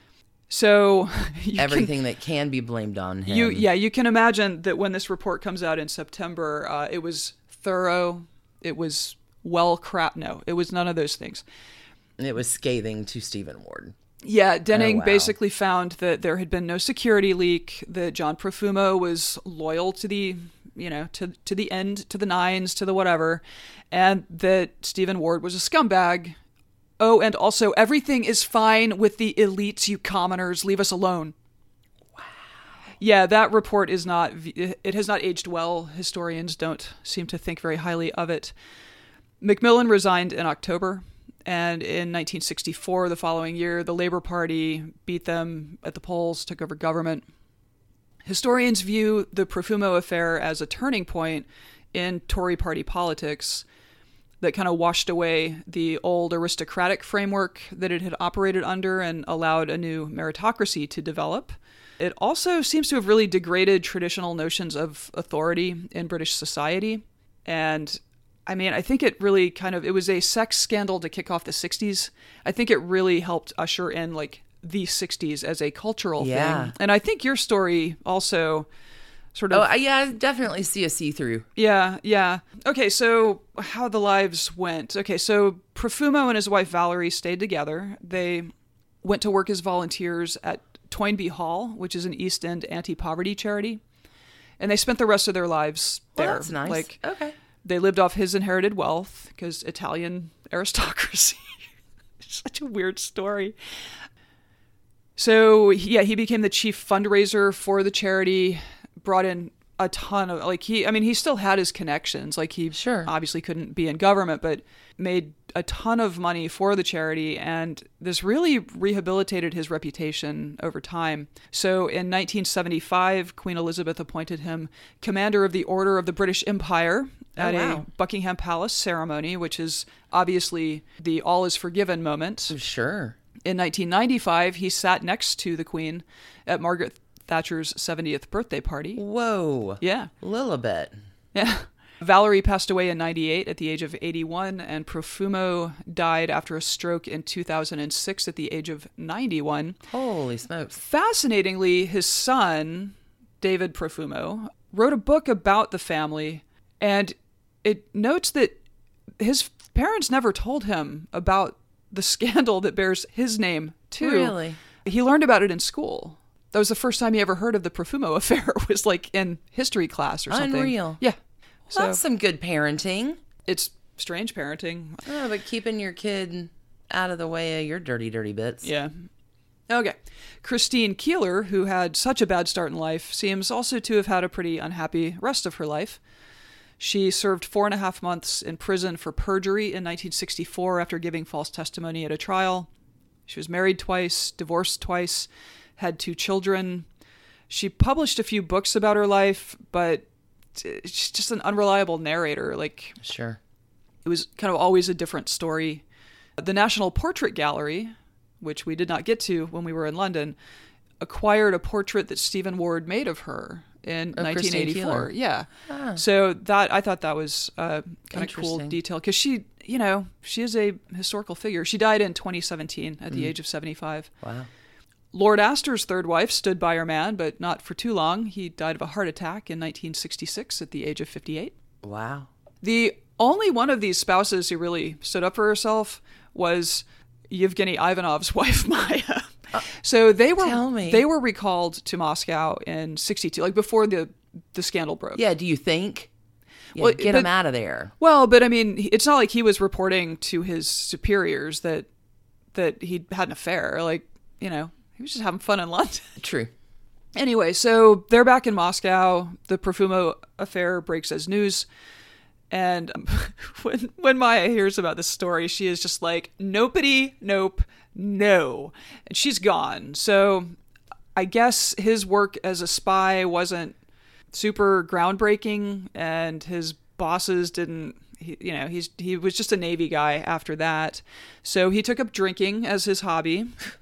So everything that can be blamed on him. You can imagine that when this report comes out in September, it was thorough. It was No, it was none of those things. It was scathing to Stephen Ward. Yeah, Denning basically found that there had been no security leak, that John Profumo was loyal to the, to the end, to the nines, to the whatever, and that Stephen Ward was a scumbag. Oh, and also everything is fine with the elites, you commoners. Leave us alone. Wow. Yeah, that report has not aged well. Historians don't seem to think very highly of it. Macmillan resigned in October, and in 1964, the following year, the Labour Party beat them at the polls, took over government. Historians view the Profumo affair as a turning point in Tory party politics that kind of washed away the old aristocratic framework that it had operated under and allowed a new meritocracy to develop. It also seems to have really degraded traditional notions of authority in British society. And I mean, I think it really it was a sex scandal to kick off the 60s. I think it really helped usher in like the 60s as a cultural thing. And I think your story also sort of... Oh, yeah, I definitely see a see-through. Yeah. Okay, so how the lives went. Okay, so Profumo and his wife Valerie stayed together. They went to work as volunteers at Toynbee Hall, which is an East End anti-poverty charity. And they spent the rest of their lives there. Well, that's nice. Like, okay. They lived off his inherited wealth because Italian aristocracy. Such a weird story. So, yeah, he became the chief fundraiser for the charity, brought in a ton of, like, he still had his connections. Like, he obviously couldn't be in government, but made a ton of money for the charity, and this really rehabilitated his reputation over time. So in 1975, Queen Elizabeth appointed him Commander of the Order of the British Empire at a Buckingham Palace ceremony, which is obviously the all is forgiven moment. Sure. In 1995, he sat next to the Queen at Margaret Thatcher's 70th birthday party. Whoa. Yeah. Lilibet. Yeah. Valerie passed away in 1998 at the age of 81, and Profumo died after a stroke in 2006 at the age of 91. Holy smokes. Fascinatingly, his son, David Profumo, wrote a book about the family, and it notes that his parents never told him about the scandal that bears his name, too. Really? He learned about it in school. That was the first time he ever heard of the Profumo affair, was like in history class or something. Unreal. Yeah. Well, that's some good parenting. It's strange parenting. Oh, but keeping your kid out of the way of your dirty, dirty bits. Yeah. Okay. Christine Keeler, who had such a bad start in life, seems also to have had a pretty unhappy rest of her life. She served 4.5 months in prison for perjury in 1964 after giving false testimony at a trial. She was married twice, divorced twice, had 2 children. She published a few books about her life, but she's just an unreliable narrator. Like, sure. It was kind of always a different story. The National Portrait Gallery, which we did not get to when we were in London, acquired a portrait that Stephen Ward made of her in 1984. Yeah. Ah. So I thought that was kind of cool detail, because she is a historical figure. She died in 2017 at the age of 75. Wow. Lord Astor's third wife stood by her man, but not for too long. He died of a heart attack in 1966 at the age of 58. Wow. The only one of these spouses who really stood up for herself was Yevgeny Ivanov's wife, Maya. So they were recalled to Moscow in 62, like before the scandal broke. Yeah, do you think? Yeah, well, get him out of there. Well, but I mean, it's not like he was reporting to his superiors that he had an affair. Like, he was just having fun in London. True. Anyway, so they're back in Moscow. The Profumo affair breaks as news. And when Maya hears about this story, she is just like, nopity, nope, no. And she's gone. So I guess his work as a spy wasn't super groundbreaking, and his bosses didn't, he was just a Navy guy after that. So he took up drinking as his hobby.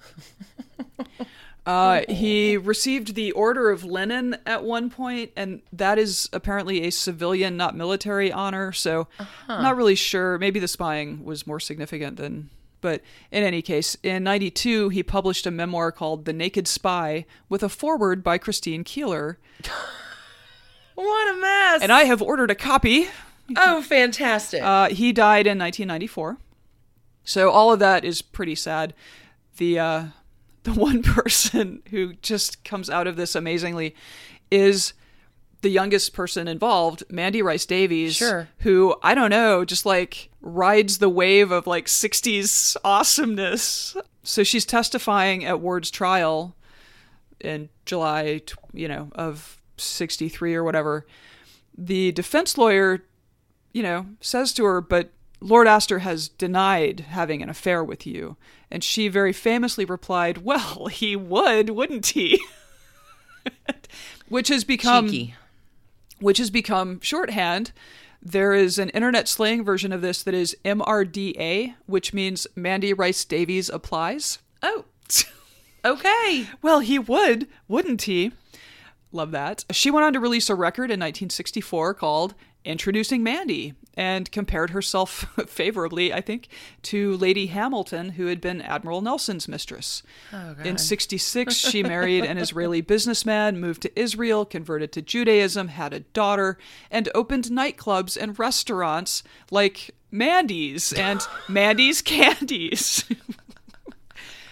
He received the Order of Lenin at one point, and that is apparently a civilian, not military honor. So I'm not really sure. Maybe the spying was more significant than... But in any case, in 1992, he published a memoir called The Naked Spy with a foreword by Christine Keeler. What a mess! And I have ordered a copy. Oh, fantastic. He died in 1994. So all of that is pretty sad. The one person who just comes out of this amazingly is the youngest person involved, Mandy Rice Davies, who, I don't know, just like rides the wave of like 60s awesomeness. So she's testifying at Ward's trial in July, of 63 or whatever. The defense lawyer, says to her, but Lord Astor has denied having an affair with you. And she very famously replied, well, he would, wouldn't he? Which has become cheeky. Which has become shorthand. There is an internet slang version of this that is MRDA, which means Mandy Rice Davies applies. Oh, okay. Well, he would, wouldn't he? Love that. She went on to release a record in 1964 called Introducing Mandy, and compared herself favorably, I think, to Lady Hamilton, who had been Admiral Nelson's mistress. Oh, God. In 66, she married an Israeli businessman, moved to Israel, converted to Judaism, had a daughter, and opened nightclubs and restaurants like Mandy's and Mandy's Candies.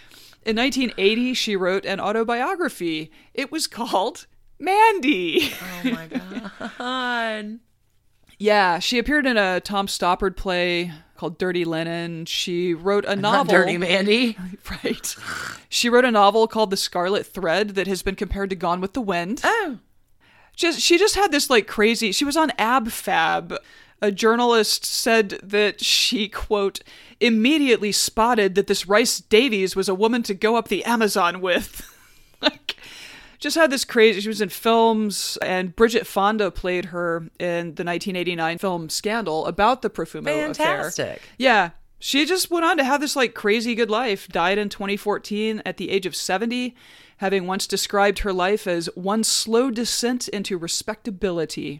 In 1980, she wrote an autobiography. It was called Mandy. Oh my God. Yeah, she appeared in a Tom Stoppard play called Dirty Linen. She wrote a novel. Not Dirty Mandy. Right. She wrote a novel called The Scarlet Thread that has been compared to Gone with the Wind. Oh. She just had this like crazy, she was on AbFab. A journalist said that she, quote, immediately spotted that this Rice Davies was a woman to go up the Amazon with. Like, just had this crazy, she was in films, and Bridget Fonda played her in the 1989 film Scandal about the Profumo affair. Fantastic. Yeah. She just went on to have this like crazy good life, died in 2014 at the age of 70, having once described her life as one slow descent into respectability.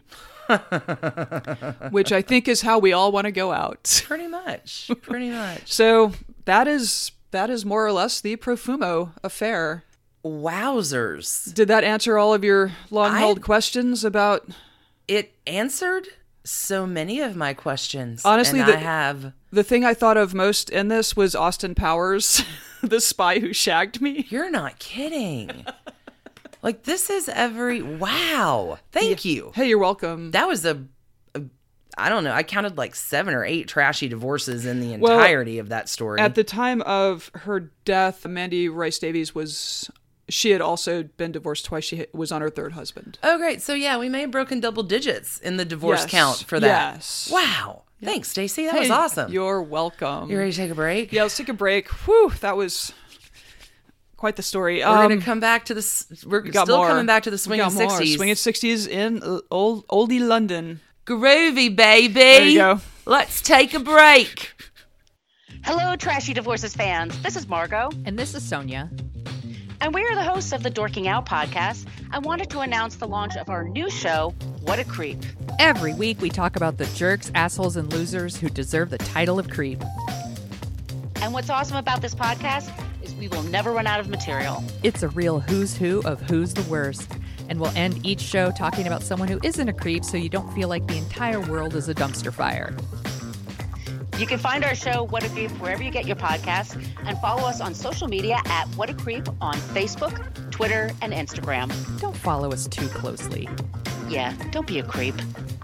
Which I think is how we all want to go out. Pretty much. So that is more or less the Profumo affair. Wowzers. Did that answer all of your long-held questions about... It answered so many of my questions. Honestly, and the thing I thought of most in this was Austin Powers, the spy who shagged me. You're not kidding. Like, this is wow. Thank you. Hey, you're welcome. That was I don't know. I counted like 7 or 8 trashy divorces in the entirety of that story. At the time of her death, Mandy Rice Davies she had also been divorced twice. She was on her third husband. Oh, great. So, yeah, we may have broken double digits in the divorce count for that. Yes. Wow. Yeah. Thanks, Stacey. That was awesome. You're welcome. You ready to take a break? Yeah, let's take a break. Whew, that was quite the story. We're going to come back to coming back to the swinging 60s. Swinging 60s in oldie London. Groovy, baby. There you go. Let's take a break. Hello, Trashy Divorces fans. This is Margot. And this is Sonia. And we are the hosts of the Dorking Out podcast. I wanted to announce the launch of our new show, What a Creep. Every week we talk about the jerks, assholes, and losers who deserve the title of creep. And what's awesome about this podcast is we will never run out of material. It's a real who's who of who's the worst. And we'll end each show talking about someone who isn't a creep so you don't feel like the entire world is a dumpster fire. You can find our show, What a Creep, wherever you get your podcasts, and follow us on social media at What a Creep on Facebook, Twitter, and Instagram. Don't follow us too closely. Yeah, don't be a creep.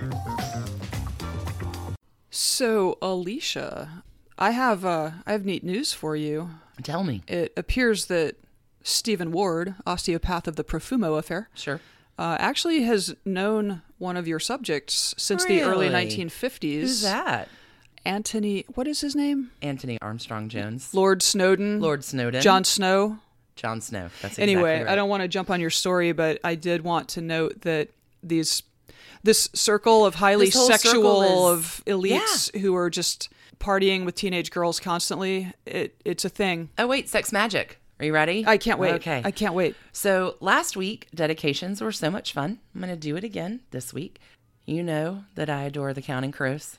So, Alicia, I have neat news for you. Tell me. It appears that Stephen Ward, osteopath of the Profumo affair, sure, actually has known one of your subjects since the early 1950s. Who's that? Anthony, what is his name? Anthony Armstrong Jones. Lord Snowden. Jon Snow. Jon Snow. That's exactly anyway, right. I don't want to jump on your story, but I did want to note that this circle of highly sexual of elites who are just partying with teenage girls constantly, it's a thing. Oh, wait, sex magic. Are you ready? I can't wait. Okay. I can't wait. So last week, dedications were so much fun. I'm going to do it again this week. You know that I adore the Counting Crows.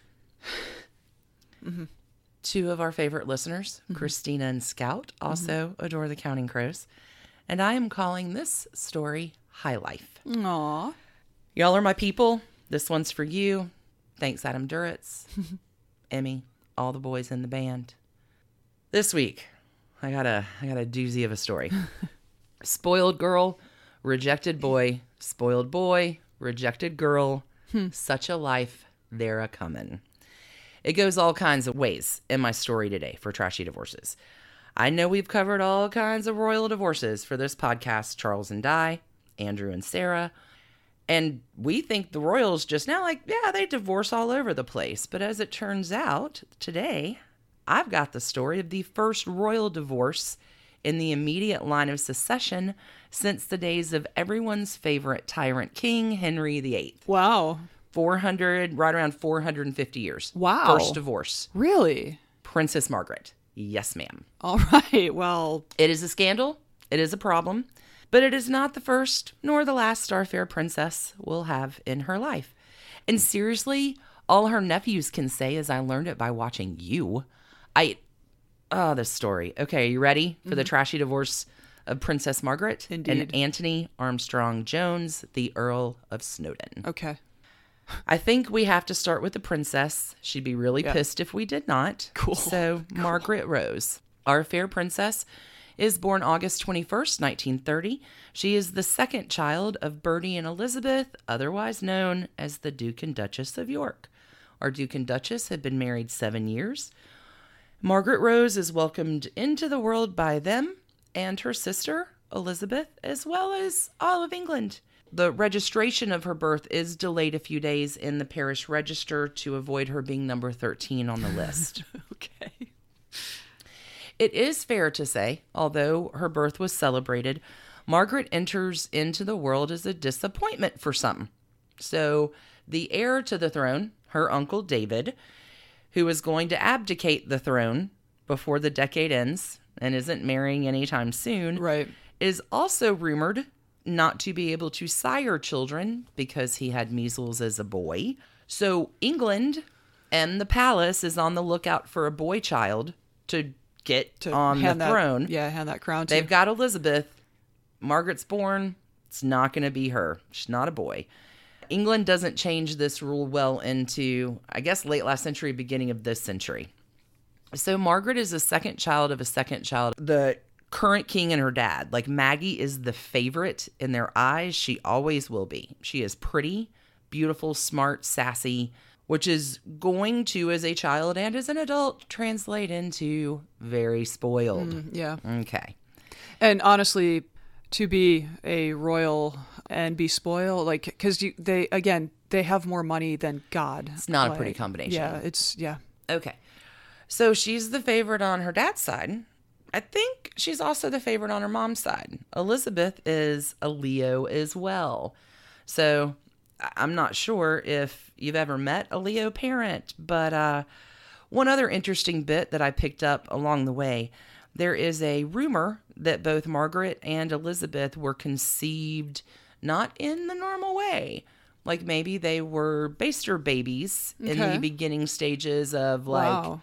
Mm-hmm. 2 of our favorite listeners, Christina and Scout, also adore the Counting Crows. And I am calling this story High Life. Aww. Y'all are my people. This one's for you. Thanks, Adam Duritz, Emmy, all the boys in the band. This week, I got a doozy of a story. Spoiled girl, rejected boy, spoiled boy, rejected girl. Such a life, they're a comin'. It goes all kinds of ways in my story today for Trashy Divorces. I know we've covered all kinds of royal divorces for this podcast, Charles and Di, Andrew and Sarah. And we think the royals just now, they divorce all over the place. But as it turns out, today, I've got the story of the first royal divorce in the immediate line of succession since the days of everyone's favorite tyrant king, Henry VIII. Wow. right around 450 years. Wow. First divorce. Really? Princess Margaret. Yes, ma'am. All right. Well, it is a scandal. It is a problem. But it is not the first nor the last Starfair princess will have in her life. And seriously, all her nephews can say is I learned it by watching you. This story. Okay, are you ready for the trashy divorce of Princess Margaret? Indeed. And Anthony Armstrong Jones, the Earl of Snowdon. Okay. I think we have to start with the princess. She'd be really pissed if we did not. Cool. So, Margaret Rose, our fair princess, is born August 21st, 1930. She is the second child of Bertie and Elizabeth, otherwise known as the Duke and Duchess of York. Our Duke and Duchess had been married 7 years. Margaret Rose is welcomed into the world by them and her sister, Elizabeth, as well as all of England. The registration of her birth is delayed a few days in the parish register to avoid her being number 13 on the list. Okay. It is fair to say, although her birth was celebrated, Margaret enters into the world as a disappointment for some. So the heir to the throne, her uncle David, who is going to abdicate the throne before the decade ends and isn't marrying anytime soon, right, is also rumored not to be able to sire children because he had measles as a boy. So England and the palace is on the lookout for a boy child to get on the throne. Hand that crown to. They've got Elizabeth. Margaret's born. It's not going to be her. She's not a boy. England doesn't change this rule well into, I guess, late last century, beginning of this century. So Margaret is a second child of a second child. The current king and her dad. Like, Maggie is the favorite in their eyes. She always will be. She is pretty, beautiful, smart, sassy, which is going to, as a child and as an adult, translate into very spoiled. Yeah. Okay. And honestly, to be a royal and be spoiled, like, because they have more money than God. It's not a pretty combination. Yeah. Okay. So she's the favorite on her dad's side. I think she's also the favorite on her mom's side. Elizabeth is a Leo as well. So I'm not sure if you've ever met a Leo parent, but one other interesting bit that I picked up along the way, there is a rumor that both Margaret and Elizabeth were conceived not in the normal way. Like, maybe they were baster babies in the beginning stages of, like,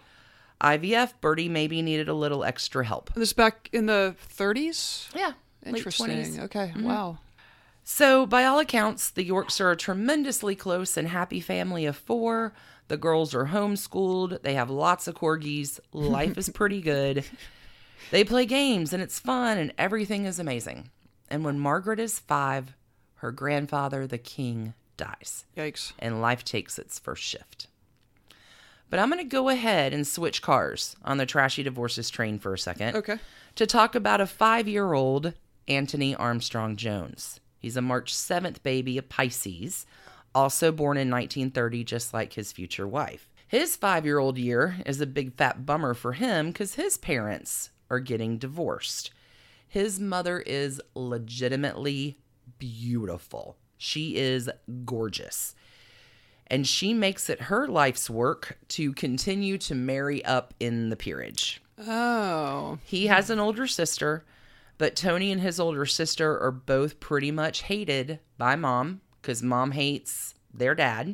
IVF. Bertie maybe needed a little extra help. This back in the 30s? Yeah. Interesting. Late 20s. Okay. Mm-hmm. Wow. So, by all accounts, the Yorks are a tremendously close and happy family of 4. The girls are homeschooled. They have lots of corgis. Life is pretty good. They play games, and it's fun, and everything is amazing. And when Margaret is 5, her grandfather, the king, dies. Yikes. And life takes its first shift. But I'm going to go ahead and switch cars on the Trashy Divorces train for a second. Okay. To talk about a 5-year-old Anthony Armstrong Jones. He's a March 7th baby, a Pisces, also born in 1930, just like his future wife. His 5-year-old year is a big fat bummer for him because his parents are getting divorced. His mother is legitimately beautiful. She is gorgeous. And she makes it her life's work to continue to marry up in the peerage. Oh. He has an older sister, but Tony and his older sister are both pretty much hated by Mom because Mom hates their dad.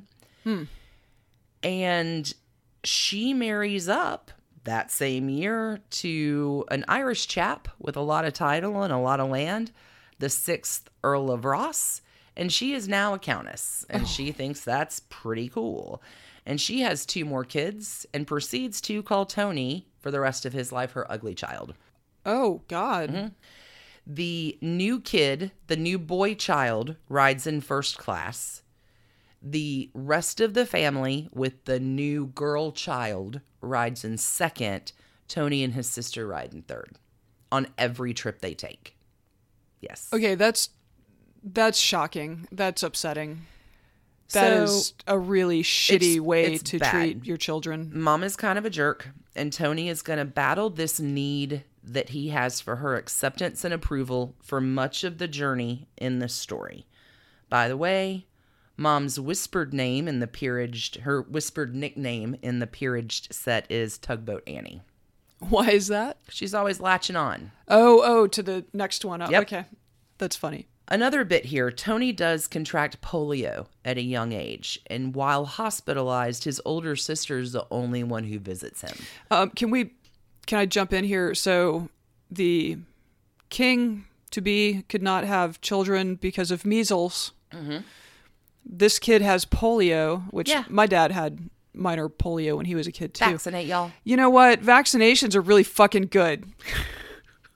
And she marries up that same year to an Irish chap with a lot of title and a lot of land, the 6th Earl of Ross. And she is now a countess, and she thinks that's pretty cool. And she has 2 more kids and proceeds to call Tony, for the rest of his life, her ugly child. Oh, God. Mm-hmm. The new kid, the new boy child, rides in first class. The rest of the family, with the new girl child, rides in second. Tony and his sister ride in third on every trip they take. Yes. Okay, that's shocking. That's upsetting. That is a really shitty way to treat your children. Mom is kind of a jerk, and Tony is going to battle this need that he has for her acceptance and approval for much of the journey in this story. By the way, Mom's whispered name in the peeraged, her whispered nickname in the peeraged set is Tugboat Annie. Why is that? She's always latching on. Oh, to the next one. Yep. Okay. That's funny. Another bit here, Tony does contract polio at a young age, and while hospitalized, his older sister is the only one who visits him. Can I jump in here? So the king-to-be could not have children because of measles. Mm-hmm. This kid has polio, which my dad had minor polio when he was a kid, too. Vaccinate, y'all. You know what? Vaccinations are really fucking good.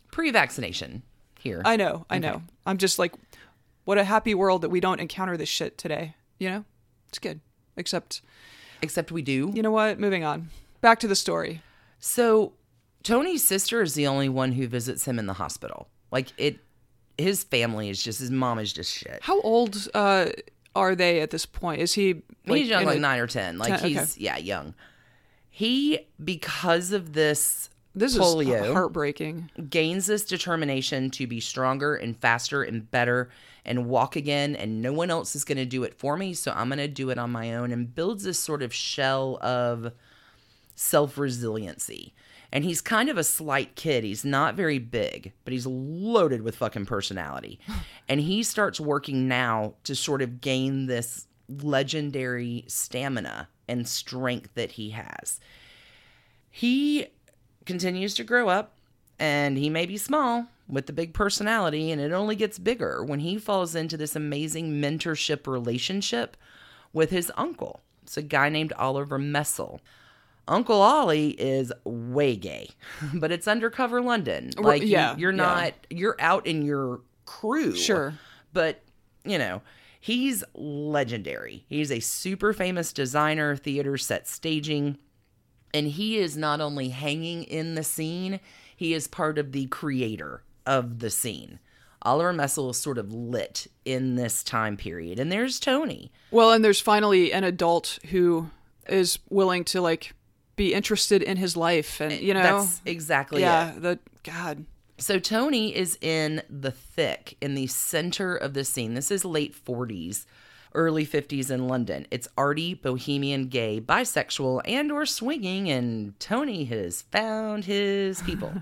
pre-vaccination here. I know. I'm just like, what a happy world that we don't encounter this shit today. You know? It's good. Except we do. You know what? Moving on. Back to the story. So Tony's sister is the only one who visits him in the hospital. His family is just, his mom is just shit. How old are they at this point? Is he... he's young, 9 or 10. He's, young. He, because of this polio, is heartbreaking, gains this determination to be stronger and faster and better and walk again, and no one else is going to do it for me, so I'm going to do it on my own, and builds this sort of shell of self-resiliency. And he's kind of a slight kid. He's not very big, but he's loaded with fucking personality. And he starts working now to sort of gain this legendary stamina and strength that he has. He continues to grow up, and he may be small with the big personality, and it only gets bigger when he falls into this amazing mentorship relationship with his uncle. It's a guy named Oliver Messel. Uncle Ollie is way gay, but it's undercover London. You're out in your crew. Sure. But, he's legendary. He's a super famous designer, theater, set staging, and he is not only hanging in the scene, he is part of the creator of the scene. Oliver Messel is sort of lit in this time period. And there's Tony. Well, and there's finally an adult who is willing to, be interested in his life. And, That's exactly it. God. So Tony is in the thick, in the center of the scene. This is late 40s, early 50s in London. It's arty, bohemian, gay, bisexual, and or swinging, and Tony has found his people.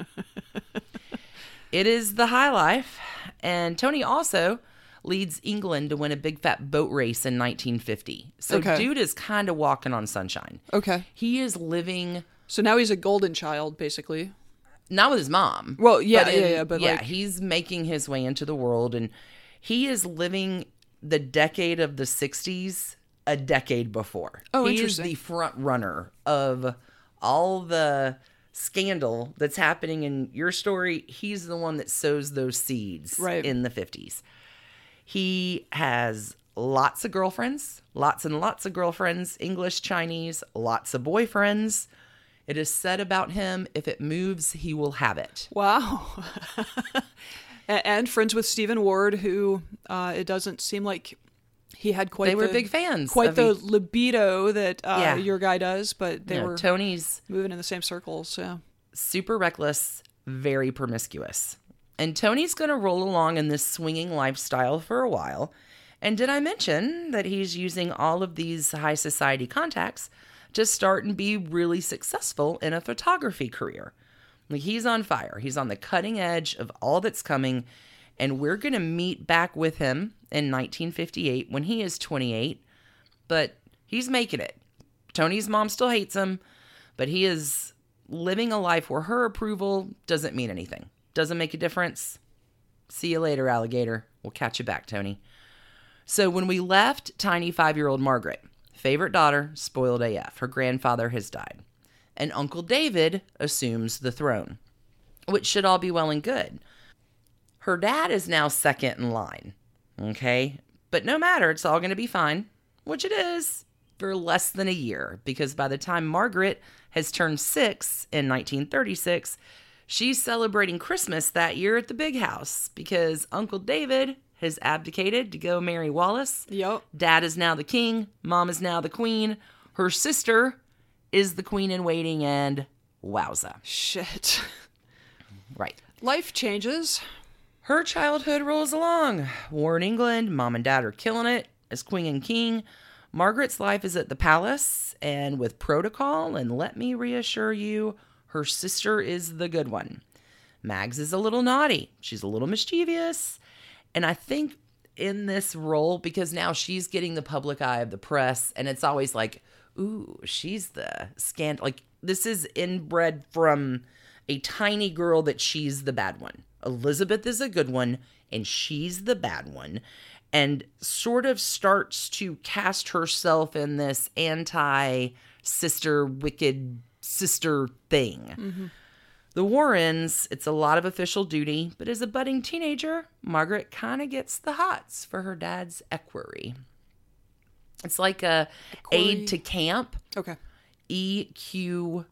It is the high life, and Tony also leads England to win a big fat boat race in 1950. So Dude is kind of walking on sunshine. Okay. He is living... So now he's a golden child, basically. Not with his mom. Well, but he's making his way into the world, and he is living the decade of the 60s a decade before. Oh, he interesting. He is the front runner of all the scandal that's happening in your story. He's the one that sows those seeds in the 50s. He has lots of girlfriends, lots and lots of girlfriends, English, Chinese, lots of boyfriends. It is said about him, if it moves, he will have it. Wow. And friends with Stephen Ward, who it doesn't seem like he had quite were big fans. The libido that your guy does, but they were Tony's moving in the same circles. Yeah. Super reckless, very promiscuous. And Tony's going to roll along in this swinging lifestyle for a while. And did I mention that he's using all of these high society contacts to start and be really successful in a photography career? He's on fire. He's on the cutting edge of all that's coming. And we're going to meet back with him in 1958 when he is 28. But he's making it. Tony's mom still hates him, but he is living a life where her approval doesn't mean anything. Doesn't make a difference. See you later, alligator. We'll catch you back, Tony. So when we left tiny 5-year-old Margaret, favorite daughter, spoiled AF. Her grandfather has died. And Uncle David assumes the throne, which should all be well and good. Her dad is now second in line, okay? But no matter, it's all going to be fine, which it is for less than a year, because by the time Margaret has turned 6 in 1936, she's celebrating Christmas that year at the big house because Uncle David has abdicated to go marry Wallace. Yep. Dad is now the king. Mom is now the queen. Her sister is the queen in waiting, and wowza. Shit. Right. Life changes. Her childhood rolls along. War in England. Mom and dad are killing it as queen and king. Margaret's life is at the palace and with protocol, and let me reassure you, her sister is the good one. Mags is a little naughty. She's a little mischievous. And I think in this role, because now she's getting the public eye of the press, and it's always like, ooh, she's the scandal. Like, this is inbred from a tiny girl that she's the bad one. Elizabeth is a good one, and she's the bad one. And sort of starts to cast herself in this anti-sister, wicked sister thing. Mm-hmm. The war ends. It's a lot of official duty, but as a budding teenager, Margaret kind of gets the hots for her dad's equerry. It's like a aide to camp. Okay. EQUIRY,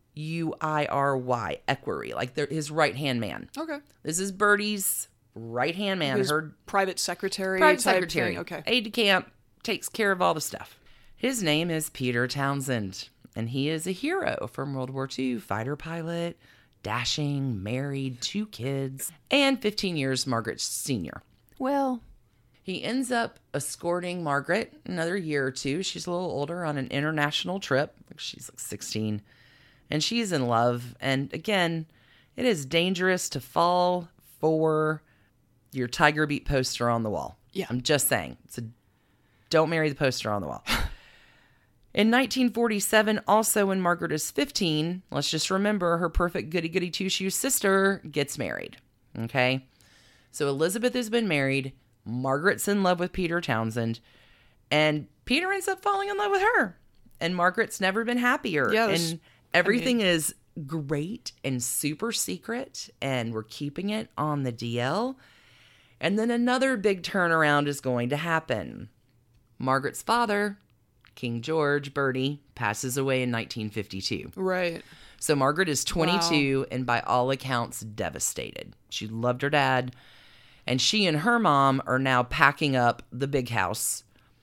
equerry, like his right-hand man. Okay. This is Bertie's right-hand man. His her private secretary. Private type secretary. Thing. Okay. Aide de camp, takes care of all the stuff. His name is Peter Townsend, and he is a hero from World War II, fighter pilot, dashing, married, 2 kids, and 15 years Margaret's senior. Well, he ends up escorting Margaret another year or 2. She's a little older, on an international trip. She's like 16, and she's in love. And again, it is dangerous to fall for your Tiger Beat poster on the wall. Yeah. I'm just saying. Don't marry the poster on the wall. In 1947, also when Margaret is 15, let's just remember her perfect goody-goody two-shoes sister gets married. Okay? So Elizabeth has been married. Margaret's in love with Peter Townsend. And Peter ends up falling in love with her. And Margaret's never been happier. Yeah, and everything is great and super secret. And we're keeping it on the DL. And then another big turnaround is going to happen. Margaret's father, King George, Bertie, passes away in 1952. Right. So Margaret is 22 Wow. and by all accounts devastated. She loved her dad. And she and her mom are now packing up the big house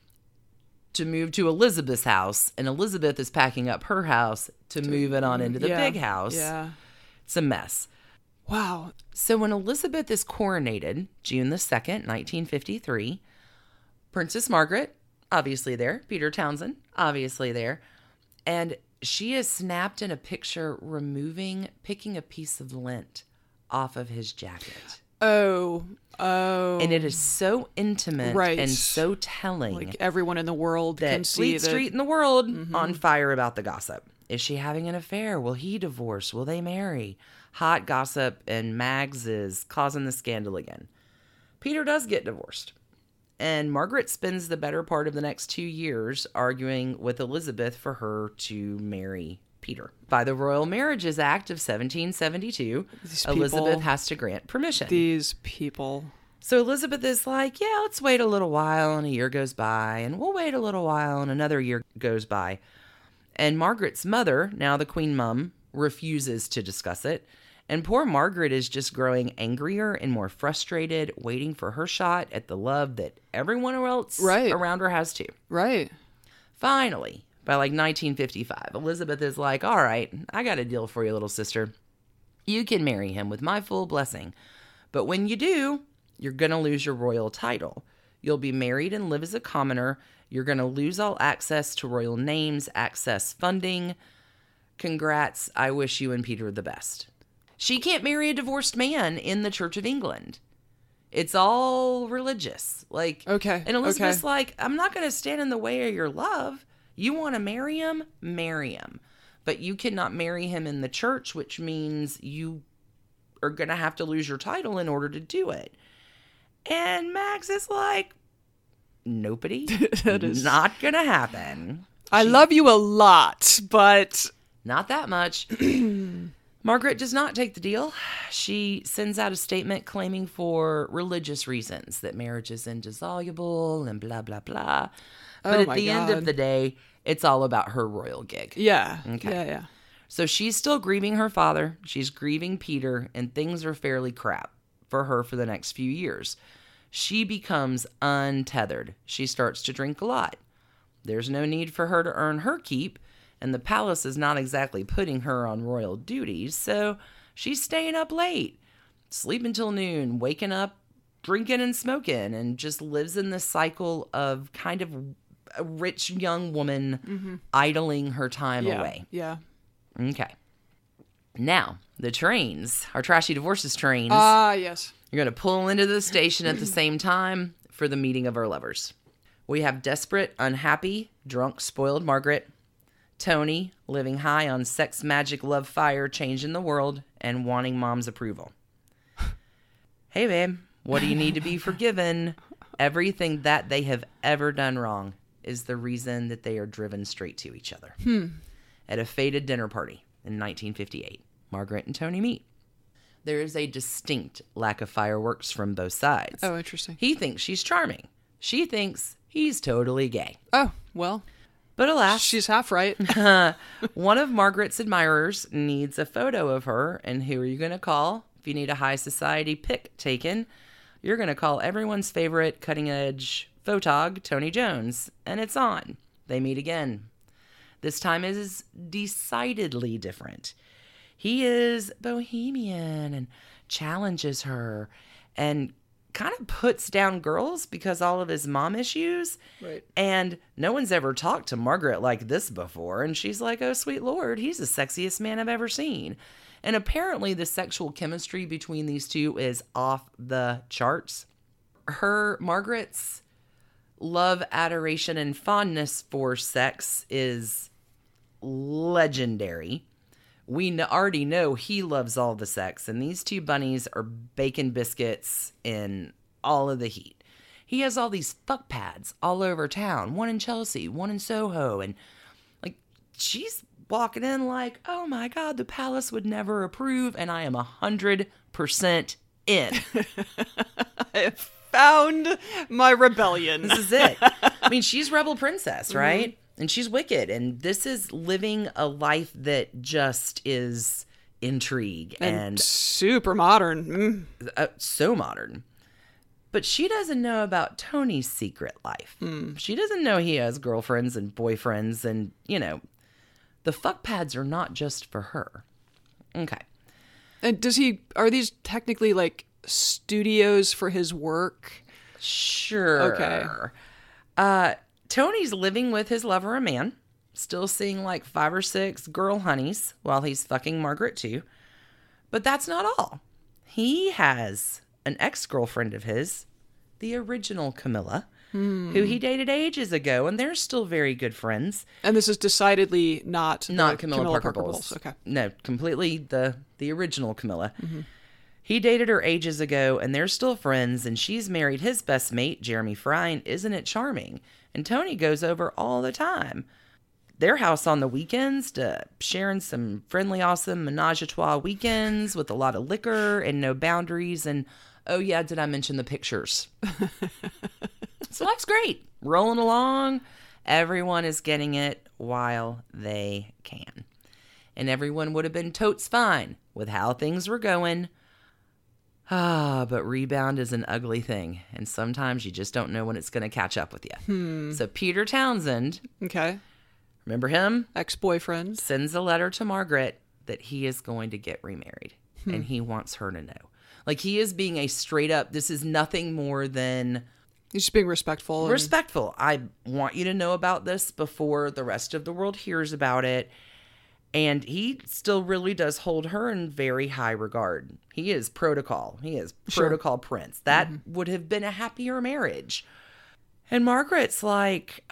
to move to Elizabeth's house. And Elizabeth is packing up her house to move it on into the big house. Yeah. It's a mess. Wow. So when Elizabeth is coronated, June the 2nd, 1953, Princess Margaret, obviously there, Peter Townsend, obviously there, and she is snapped in a picture picking a piece of lint off of his jacket. Oh. And it is so intimate Right. and so telling. Like everyone in the world that can see Fleet that. Street in the world on fire about the gossip. Is she having an affair? Will he divorce? Will they marry? Hot gossip, and Mags is causing the scandal again. Peter does get divorced. And Margaret spends the better part of the next 2 years arguing with Elizabeth for her to marry Peter. By the Royal Marriages Act of 1772, Elizabeth has to grant permission. These people. So Elizabeth is like, yeah, let's wait a little while, and a year goes by, and we'll wait a little while, and another year goes by. And Margaret's mother, now the Queen Mum, refuses to discuss it. And poor Margaret is just growing angrier and more frustrated, waiting for her shot at the love that everyone else around her has too. Right. Finally, by like 1955, Elizabeth is like, all right, I got a deal for you, little sister. You can marry him with my full blessing. But when you do, you're going to lose your royal title. You'll be married and live as a commoner. You're going to lose all access to royal names, access funding. Congrats. I wish you and Peter the best. She can't marry a divorced man in the Church of England. It's all religious. Like, okay. And Elizabeth's like, I'm not going to stand in the way of your love. You want to marry him? Marry him. But you cannot marry him in the church, which means you are going to have to lose your title in order to do it. And Max is like, nobody. That is not going to happen. I love you a lot, but not that much. Margaret does not take the deal. She sends out a statement claiming for religious reasons that marriage is indissoluble and blah, blah, blah. But at the end of the day, it's all about her royal gig. Yeah. Okay. Yeah. So she's still grieving her father. She's grieving Peter, and things are fairly crap for her for the next few years. She becomes untethered. She starts to drink a lot. There's no need for her to earn her keep, and the palace is not exactly putting her on royal duties, so she's staying up late, sleeping till noon, waking up, drinking and smoking, and just lives in this cycle of kind of a rich young woman idling her time away. Yeah. Okay. Now, the trains, our trashy divorces trains. Yes. You're going to pull into the station at the same time for the meeting of our lovers. We have desperate, unhappy, drunk, spoiled Margaret, Tony, living high on sex, magic, love, fire, changing the world, and wanting mom's approval. Hey, babe, what do you need to be forgiven? Everything that they have ever done wrong is the reason that they are driven straight to each other. At a fated dinner party in 1958, Margaret and Tony meet. There is a distinct lack of fireworks from both sides. Oh, interesting. He thinks she's charming. She thinks he's totally gay. Oh, well. But alas, she's half right. one of Margaret's admirers needs a photo of her, and who are you going to call? If you need a high society pic taken, you're going to call everyone's favorite cutting-edge photog, Tony Jones, and it's on. They meet again. This time is decidedly different. He is bohemian and challenges her and kind of puts down girls because all of his mom issues. Right. And no one's ever talked to Margaret like this before. And she's like, oh, sweet Lord, he's the sexiest man I've ever seen. And apparently the sexual chemistry between these two is off the charts. Margaret's love, adoration, and fondness for sex is legendary. We already know he loves all the sex, and these two bunnies are bacon biscuits in all of the heat. He has all these fuck pads all over town, one in Chelsea, one in Soho, and like she's walking in like, oh my God, the palace would never approve, and I am 100% in. I have found my rebellion. This is it. I mean, she's rebel princess, right? Mm-hmm. And she's wicked, and this is living a life that just is intrigue and super modern. So modern. But she doesn't know about Tony's secret life. She doesn't know he has girlfriends and boyfriends, and, you know, the fuck pads are not just for her. Okay. And are these technically like studios for his work? Sure. Okay. Tony's living with his lover, a man, still seeing like 5 or 6 girl honeys while he's fucking Margaret too. But that's not all. He has an ex-girlfriend of his, the original Camilla, who he dated ages ago, and they're still very good friends. And this is decidedly not Camilla Parker Bowles. Okay. No, completely the original Camilla. Mm-hmm. He dated her ages ago, and they're still friends, and she's married his best mate, Jeremy Fry, and isn't it charming? And Tony goes over all the time. Their house on the weekends to sharing some friendly, awesome menage a trois weekends with a lot of liquor and no boundaries. And, oh yeah, did I mention the pictures? So life's great. Rolling along. Everyone is getting it while they can. And everyone would have been totes fine with how things were going. But rebound is an ugly thing, and sometimes you just don't know when it's going to catch up with you. So Peter Townsend, okay, remember him? Ex-boyfriend. Sends a letter to Margaret that he is going to get remarried, and he wants her to know. Like, he is being a straight up, this is nothing more than... He's just being respectful. Respectful. I want you to know about this before the rest of the world hears about it. And he still really does hold her in very high regard. He is protocol. He is protocol prince. That would have been a happier marriage. And Margaret's like,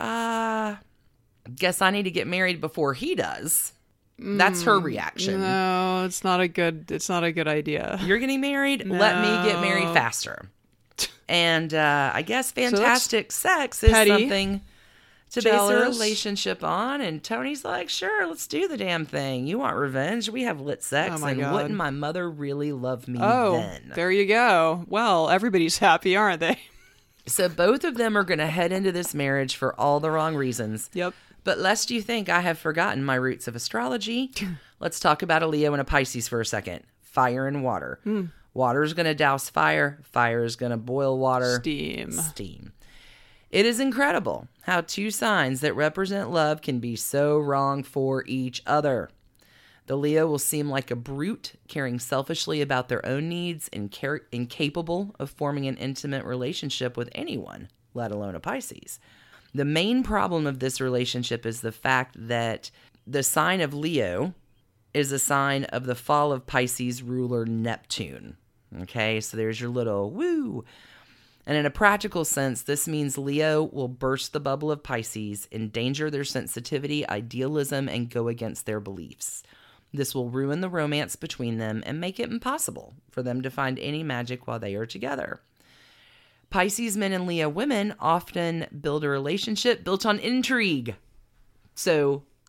guess I need to get married before he does. That's her reaction. No, it's not a good idea. You're getting married? No. Let me get married faster. And I guess fantastic sex is something to base a relationship on. And Tony's like, sure, let's do the damn thing. You want revenge? We have lit sex. And God. Wouldn't my mother really love me then? There you go. Well, everybody's happy, aren't they? So both of them are going to head into this marriage for all the wrong reasons. Yep. But lest you think I have forgotten my roots of astrology, let's talk about a Leo and a Pisces for a second. Fire and water. Water's going to douse fire. Fire is going to boil water. Steam. It is incredible how two signs that represent love can be so wrong for each other. The Leo will seem like a brute, caring selfishly about their own needs and incapable of forming an intimate relationship with anyone, let alone a Pisces. The main problem of this relationship is the fact that the sign of Leo is a sign of the fall of Pisces ruler Neptune. Okay, so there's your little woo. And in a practical sense, this means Leo will burst the bubble of Pisces, endanger their sensitivity, idealism, and go against their beliefs. This will ruin the romance between them and make it impossible for them to find any magic while they are together. Pisces men and Leo women often build a relationship built on intrigue. So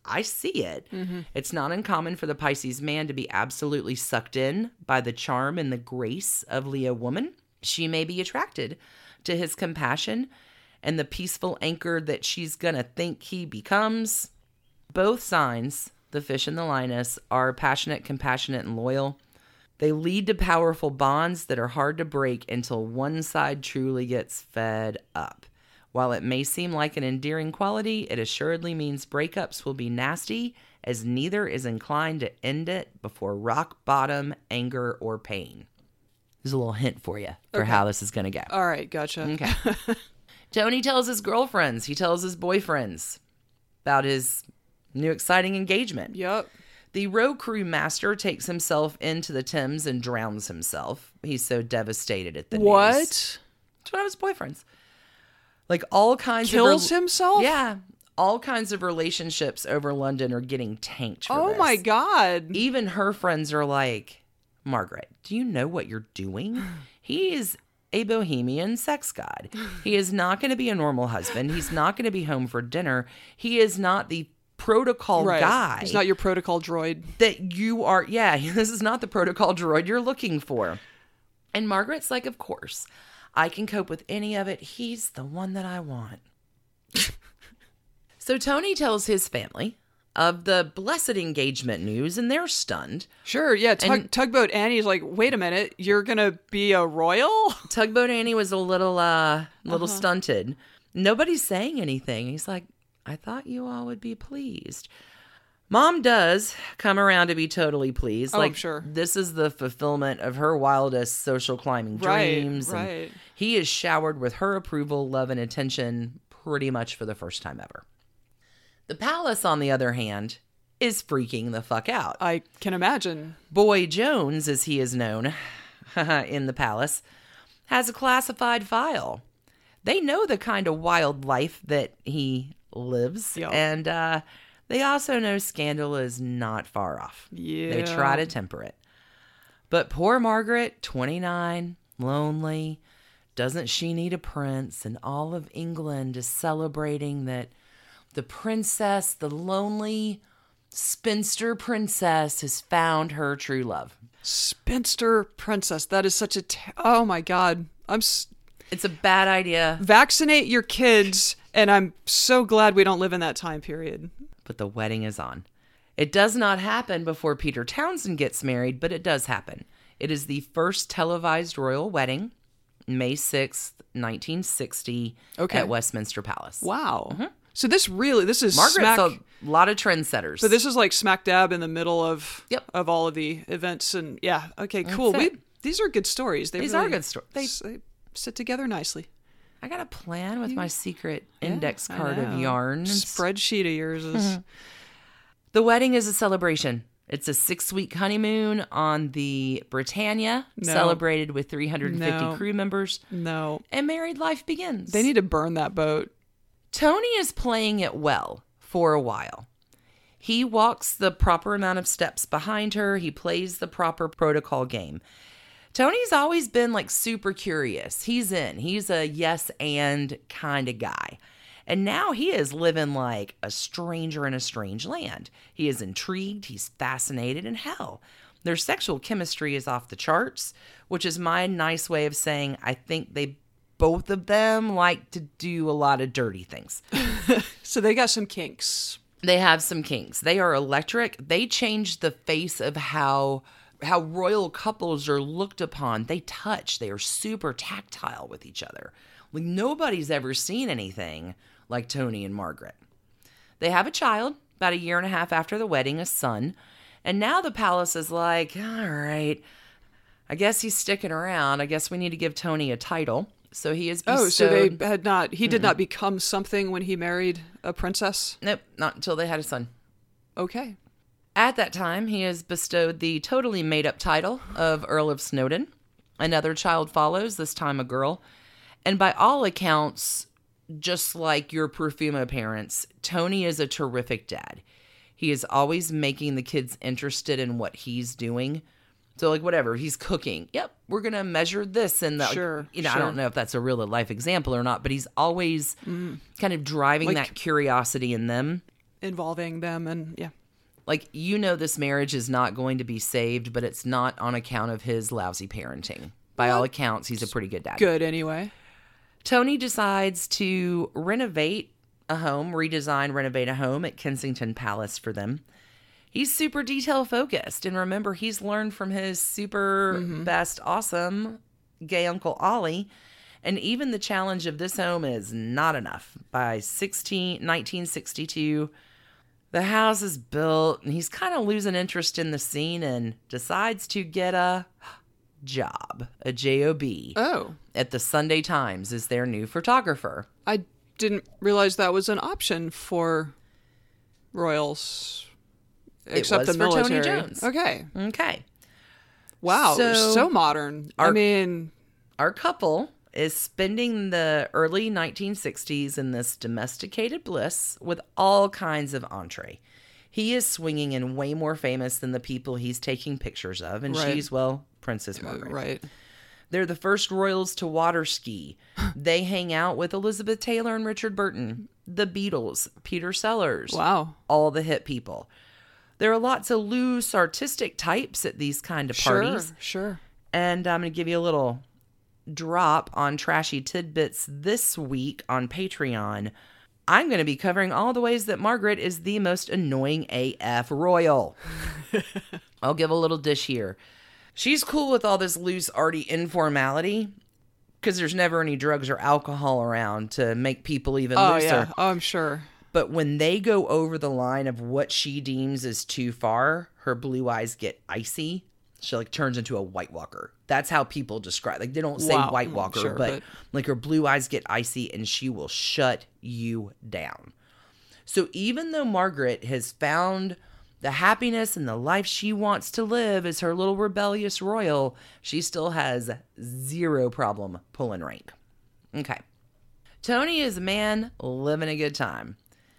I see it. It's not uncommon for the Pisces man to be absolutely sucked in by the charm and the grace of Leo woman. She may be attracted to his compassion and the peaceful anchor that she's going to think he becomes. Both signs, the fish and the lioness, are passionate, compassionate, and loyal. They lead to powerful bonds that are hard to break until one side truly gets fed up. While it may seem like an endearing quality, it assuredly means breakups will be nasty, as neither is inclined to end it before rock bottom, anger, or pain. There's a little hint for you for how this is going to go. All right, gotcha. Okay. Tony tells his girlfriends, he tells his boyfriends about his new exciting engagement. Yep. The row crew master takes himself into the Thames and drowns himself. He's so devastated at the What? news. It's one of his boyfriends. Like all kinds Kills himself? Yeah. All kinds of relationships over London are getting tanked for this. Oh my God. Even her friends are like, Margaret, do you know what you're doing? He is a bohemian sex god. He is not going to be a normal husband. He's not going to be home for dinner. He is not the protocol guy. He's not your protocol droid. That you are. Yeah, this is not the protocol droid you're looking for. And Margaret's like, of course, I can cope with any of it. He's the one that I want. So Tony tells his family of the blessed engagement news, and they're stunned. Sure, yeah. Tugboat Annie's like, wait a minute, you're going to be a royal? Tugboat Annie was a little stunted. Nobody's saying anything. He's like, I thought you all would be pleased. Mom does come around to be totally pleased. I'm sure. This is the fulfillment of her wildest social climbing dreams. Right. And he is showered with her approval, love, and attention pretty much for the first time ever. The palace, on the other hand, is freaking the fuck out. I can imagine. Boy Jones, as he is known in the palace, has a classified file. They know the kind of wild life that he lives. Yep. And they also know scandal is not far off. Yeah. They try to temper it. But poor Margaret, 29, lonely, doesn't she need a prince? And all of England is celebrating that the princess, the lonely spinster princess, has found her true love. Spinster princess. That is such a... oh, my God. It's a bad idea. Vaccinate your kids, and I'm so glad we don't live in that time period. But the wedding is on. It does not happen before Peter Townsend gets married, but it does happen. It is the first televised royal wedding, May 6th, 1960, at Westminster Palace. Wow. Mm-hmm. So this is Margaret's a lot of trendsetters. But this is like smack dab in the middle of all of the events. And yeah, okay, cool. These are good stories. These are good stories. They sit together nicely. I got a plan with my secret index card of yarns. Spreadsheet of yours is... The wedding is a celebration. It's a 6-week honeymoon on the Britannia, celebrated with 350 crew members. No. And married life begins. They need to burn that boat. Tony is playing it well for a while. He walks the proper amount of steps behind her. He plays the proper protocol game. Tony's always been like super curious. He's in. He's a yes and kind of guy. And now he is living like a stranger in a strange land. He is intrigued. He's fascinated. And hell, their sexual chemistry is off the charts, which is my nice way of saying I think both of them like to do a lot of dirty things. So they got some kinks. They have some kinks. They are electric. They change the face of how royal couples are looked upon. They touch. They are super tactile with each other. Like nobody's ever seen anything like Tony and Margaret. They have a child about 1.5 years after the wedding, a son. And now the palace is like, all right, I guess he's sticking around. I guess we need to give Tony a title. So he is bestowed. Oh, so they had not, he did not become something when he married a princess? Nope, not until they had a son. Okay. At that time, he is bestowed the totally made-up title of Earl of Snowdon. Another child follows, this time a girl. And by all accounts, just like your Profumo parents, Tony is a terrific dad. He is always making the kids interested in what he's doing. So like whatever, he's cooking. Yep, we're going to measure this. And sure. I don't know if that's a real life example or not, but he's always kind of driving that curiosity in them. involving them, and yeah. Like, you know, this marriage is not going to be saved, but it's not on account of his lousy parenting. By all accounts, he's a pretty good dad. Good anyway. Tony decides to renovate a home at Kensington Palace for them. He's super detail focused. And remember, he's learned from his super best, awesome gay Uncle Ollie. And even the challenge of this home is not enough. By 1962, the house is built and he's kind of losing interest in the scene and decides to get a job, a job. Oh. At the Sunday Times as their new photographer. I didn't realize that was an option for royals, except the military. For Tony Jones. Okay. Wow, so modern. Our couple is spending the early 1960s in this domesticated bliss with all kinds of entree. He is swinging and way more famous than the people he's taking pictures of, and she's, well, Princess Margaret. Right. They're the first royals to water ski. They hang out with Elizabeth Taylor and Richard Burton, the Beatles, Peter Sellers. Wow. All the hit people. There are lots of loose artistic types at these kind of parties. Sure. And I'm going to give you a little drop on Trashy Tidbits this week on Patreon. I'm going to be covering all the ways that Margaret is the most annoying AF royal. I'll give a little dish here. She's cool with all this loose, arty informality because there's never any drugs or alcohol around to make people even looser. Yeah. Oh, I'm sure. But when they go over the line of what she deems is too far, her blue eyes get icy. She like turns into a White Walker. That's how people describe. Like, they don't say White Walker, sure, but like her blue eyes get icy and she will shut you down. So even though Margaret has found the happiness and the life she wants to live as her little rebellious royal, she still has zero problem pulling rank. Okay. Tony is a man living a good time.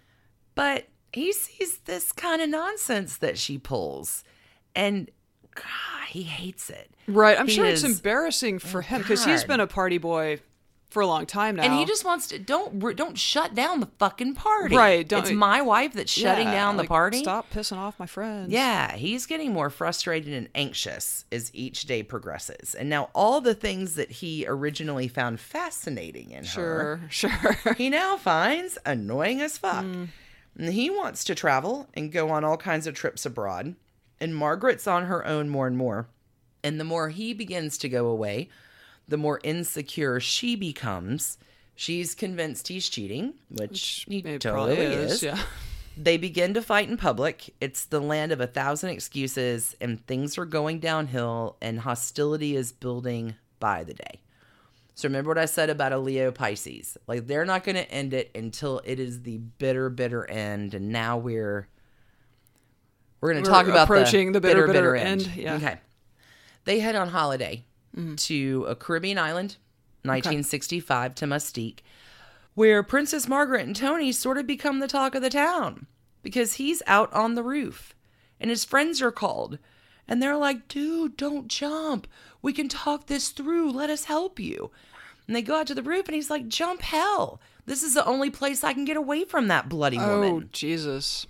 But he sees this kind of nonsense that she pulls. And God, he hates it. Right. I'm sure it's embarrassing for him because he's been a party boy for a long time now. And he just wants to, don't shut down the fucking party. Right. It's my wife that's shutting down the party. Stop pissing off my friends. Yeah. He's getting more frustrated and anxious as each day progresses. And now all the things that he originally found fascinating in her. Sure. He now finds annoying as fuck. And he wants to travel and go on all kinds of trips abroad. And Margaret's on her own more and more. And the more he begins to go away, the more insecure she becomes. She's convinced he's cheating, which he totally is. Yeah. They begin to fight in public. It's the land of 1,000 excuses, and things are going downhill, and hostility is building by the day. So remember what I said about a Leo Pisces. Like, they're not going to end it until it is the bitter, bitter end. And now we're going to talk about approaching the bitter end. Yeah. Okay. They head on holiday to a Caribbean island, 1965, to Mustique, where Princess Margaret and Tony sort of become the talk of the town because he's out on the roof and his friends are called. And they're like, dude, don't jump. We can talk this through. Let us help you. And they go out to the roof and he's like, jump hell. This is the only place I can get away from that bloody woman. Oh, Jesus.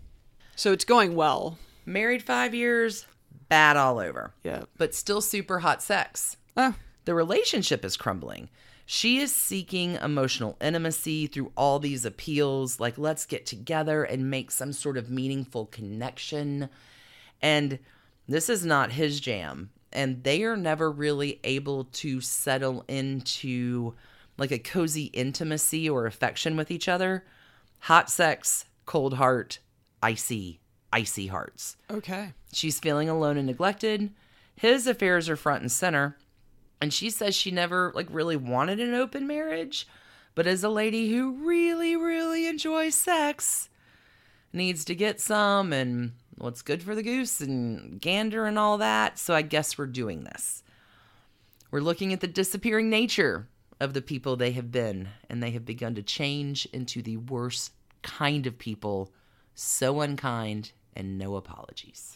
So it's going well. Married 5 years, bad all over. Yeah. But still super hot sex. The relationship is crumbling. She is seeking emotional intimacy through all these appeals, like let's get together and make some sort of meaningful connection. And this is not his jam. And they are never really able to settle into like a cozy intimacy or affection with each other. Hot sex, cold heart, icy hearts. Okay. She's feeling alone and neglected. His affairs are front and center. And she says she never really wanted an open marriage, but as a lady who really, really enjoys sex, needs to get some and what's good for the goose and gander and all that. So I guess we're doing this. We're looking at the disappearing nature of the people they have been, and they have begun to change into the worst kind of people, so unkind and no apologies.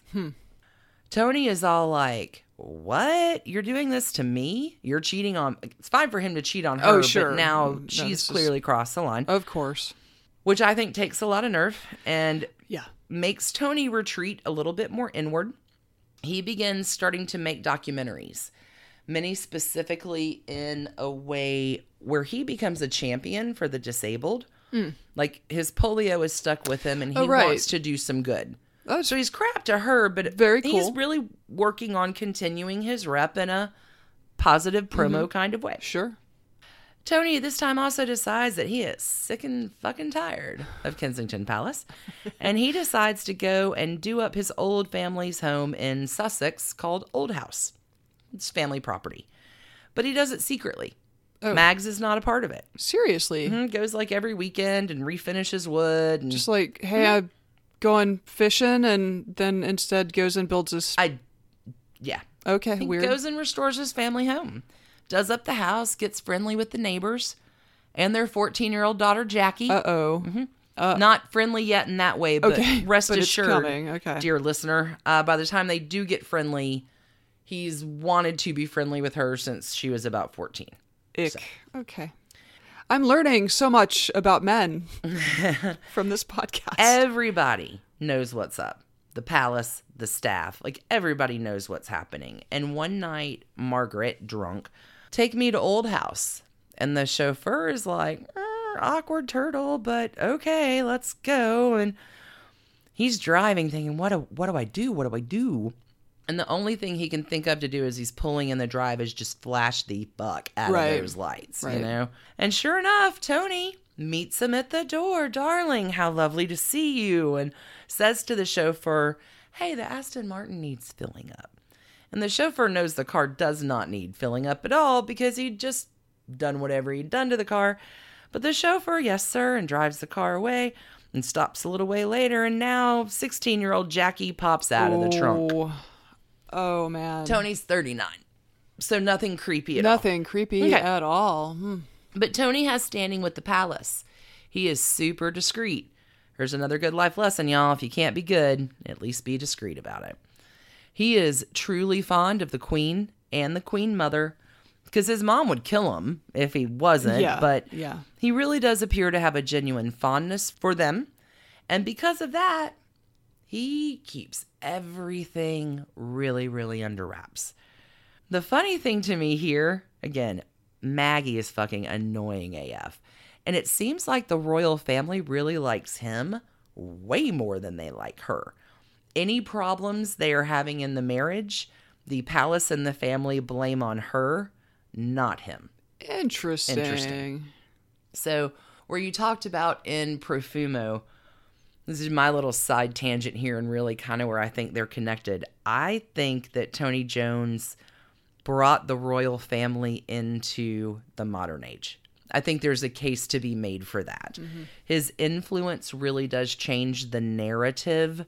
Tony is all like, what? You're doing this to me? You're cheating on... It's fine for him to cheat on her, oh, sure. but now she's clearly crossed the line. Of course. which I think takes a lot of nerve and makes Tony retreat a little bit more inward. He begins starting to make documentaries, many specifically in a way where he becomes a champion for the disabled. Like his polio is stuck with him and he wants to do some good. So he's crap to her, but very cool. He's really working on continuing his rep in a positive promo kind of way. Sure. Tony this time also decides that he is sick and fucking tired of Kensington Palace, and he decides to go and do up his old family's home in Sussex called Old House. It's family property. But he does it secretly. Oh. Mags is not a part of it. Seriously? Goes like every weekend and refinishes wood. And just like, hey, I'm going fishing, and then instead goes and builds this... Yeah. Okay, he weird. Goes and restores his family home. Does up the house, gets friendly with the neighbors and their 14-year-old daughter, Jackie. Uh-oh. Not friendly yet in that way, but rest but assured, it's coming. Okay. Dear listener, by the time they do get friendly, he's wanted to be friendly with her since she was about 14. Ick. So. Okay. I'm learning so much about men from this podcast. Everybody knows what's up. The palace, the staff, like everybody knows what's happening. And one night, Margaret, drunk, take me to Old House. And the chauffeur is like, awkward turtle, but okay, let's go. And he's driving thinking, what do I do? What do I do? And the only thing he can think of to do as he's pulling in the drive is just flash the fuck out of those lights, you know? And sure enough, Tony meets him at the door. Darling, how lovely to see you. And says to the chauffeur, hey, the Aston Martin needs filling up. And the chauffeur knows the car does not need filling up at all because he'd just done whatever he'd done to the car. But the chauffeur, yes, sir, and drives the car away and stops a little way later. And now 16-year-old Jackie pops out of the trunk. Oh, man. Tony's 39. So nothing creepy at all. Nothing creepy at all. But Tony has standing with the palace. He is super discreet. Here's another good life lesson, y'all. If you can't be good, at least be discreet about it. He is truly fond of the Queen and the Queen Mother because his mom would kill him if he wasn't. But he really does appear to have a genuine fondness for them. And because of that, he keeps everything really, really under wraps. The funny thing to me here, again, Maggie is fucking annoying AF. And it seems like the royal family really likes him way more than they like her. Any problems they are having in the marriage, the palace and the family blame on her, not him. Interesting. So, where you talked about in Profumo, this is my little side tangent here and really kind of where I think they're connected. I think that Tony Jones brought the royal family into the modern age. I think there's a case to be made for that. His influence really does change the narrative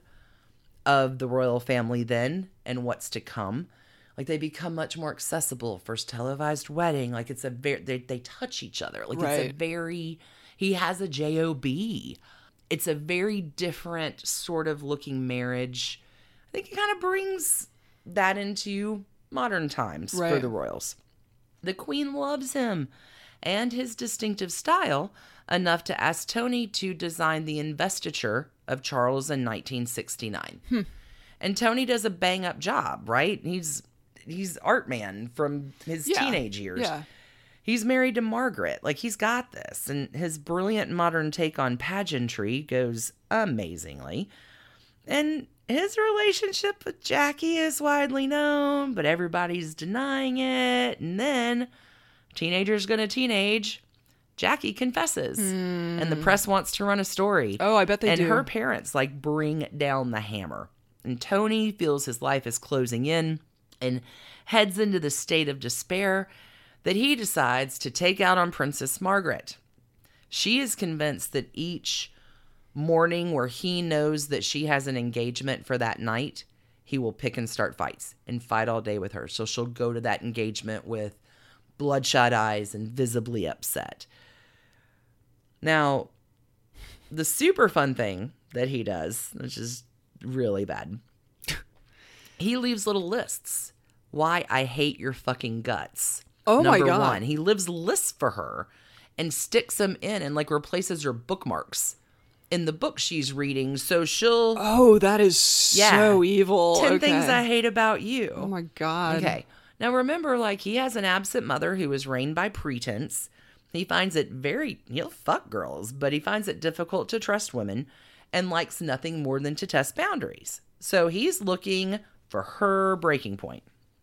of the royal family then and what's to come. Like they become much more accessible. First televised wedding, like it's a very they touch each other. Like it's a very he has a J.O.B. It's a very different sort of looking marriage. I think it kind of brings that into modern times for the royals. The Queen loves him and his distinctive style enough to ask Tony to design the investiture of Charles in 1969. And Tony does a bang-up job, right? He's art man from his teenage years. Yeah. He's married to Margaret. Like, he's got this. And his brilliant modern take on pageantry goes amazingly. And his relationship with Jackie is widely known, but everybody's denying it. And then, teenager's gonna teenage. Jackie confesses. And the press wants to run a story. Oh, I bet they do. And her parents, like, bring down the hammer. And Tony feels his life is closing in and heads into the state of despair that he decides to take out on Princess Margaret. She is convinced that each morning where he knows that she has an engagement for that night, he will pick and start fights and fight all day with her. So she'll go to that engagement with bloodshot eyes and visibly upset. Now, the super fun thing that he does, which is really bad, he leaves little lists. Why I hate your fucking guts. Oh my God. Number one, he leaves lists for her and sticks them in and like replaces her bookmarks in the book she's reading. So she'll... Oh, that is so evil. 10 Things I Hate About You. Oh, my God. Okay. Now, remember, like, he has an absent mother who is reigned by pretense. He finds it he'll fuck girls, but he finds it difficult to trust women and likes nothing more than to test boundaries. So he's looking for her breaking point.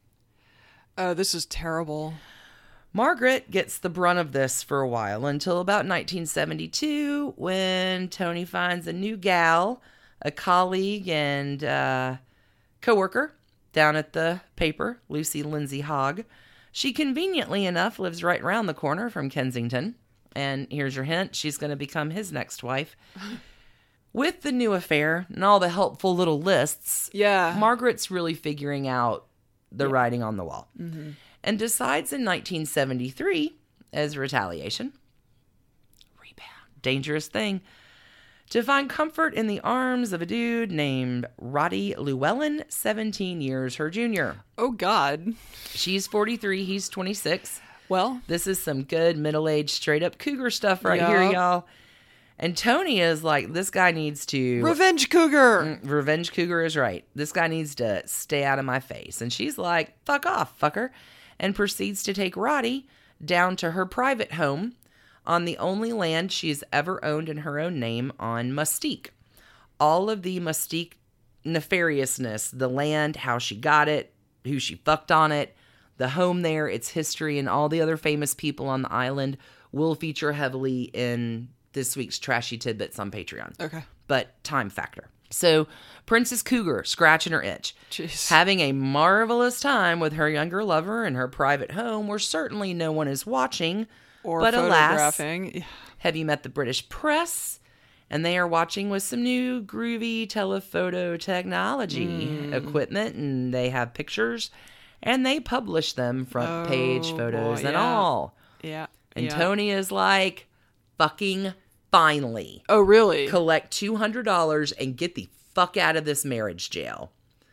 Oh, this is terrible. Margaret gets the brunt of this for a while until about 1972 when Tony finds a new gal, a colleague and co-worker down at the paper, Lucy Lindsay Hogg. She conveniently enough lives right around the corner from Kensington. And here's your hint, she's going to become his next wife. With the new affair and all the helpful little lists, Margaret's really figuring out the writing on the wall. Mm-hmm. And decides in 1973, as retaliation, rebound, dangerous thing, to find comfort in the arms of a dude named Roddy Llewellyn, 17 years her junior. Oh, God. She's 43, he's 26. Well, this is some good middle-aged, straight-up cougar stuff right here, y'all. And Tony is like, this guy needs to... Revenge cougar! Revenge cougar is right. This guy needs to stay out of my face. And she's like, fuck off, fucker. And proceeds to take Roddy down to her private home on the only land she's ever owned in her own name on Mustique. All of the Mustique nefariousness, the land, how she got it, who she fucked on it, the home there, its history, and all the other famous people on the island will feature heavily in this week's Trashy Tidbits on Patreon. Okay. But time factor. So, Princess Cougar, scratching her itch. Jeez. Having a marvelous time with her younger lover in her private home where certainly no one is watching. Or but photographing. Alas, have you met the British press? And they are watching with some new groovy telephoto technology equipment. And they have pictures. And they publish them, front page photos and all. Yeah. And Tony is like, fucking finally. Oh, really? Collect $200 and get the fuck out of this marriage jail.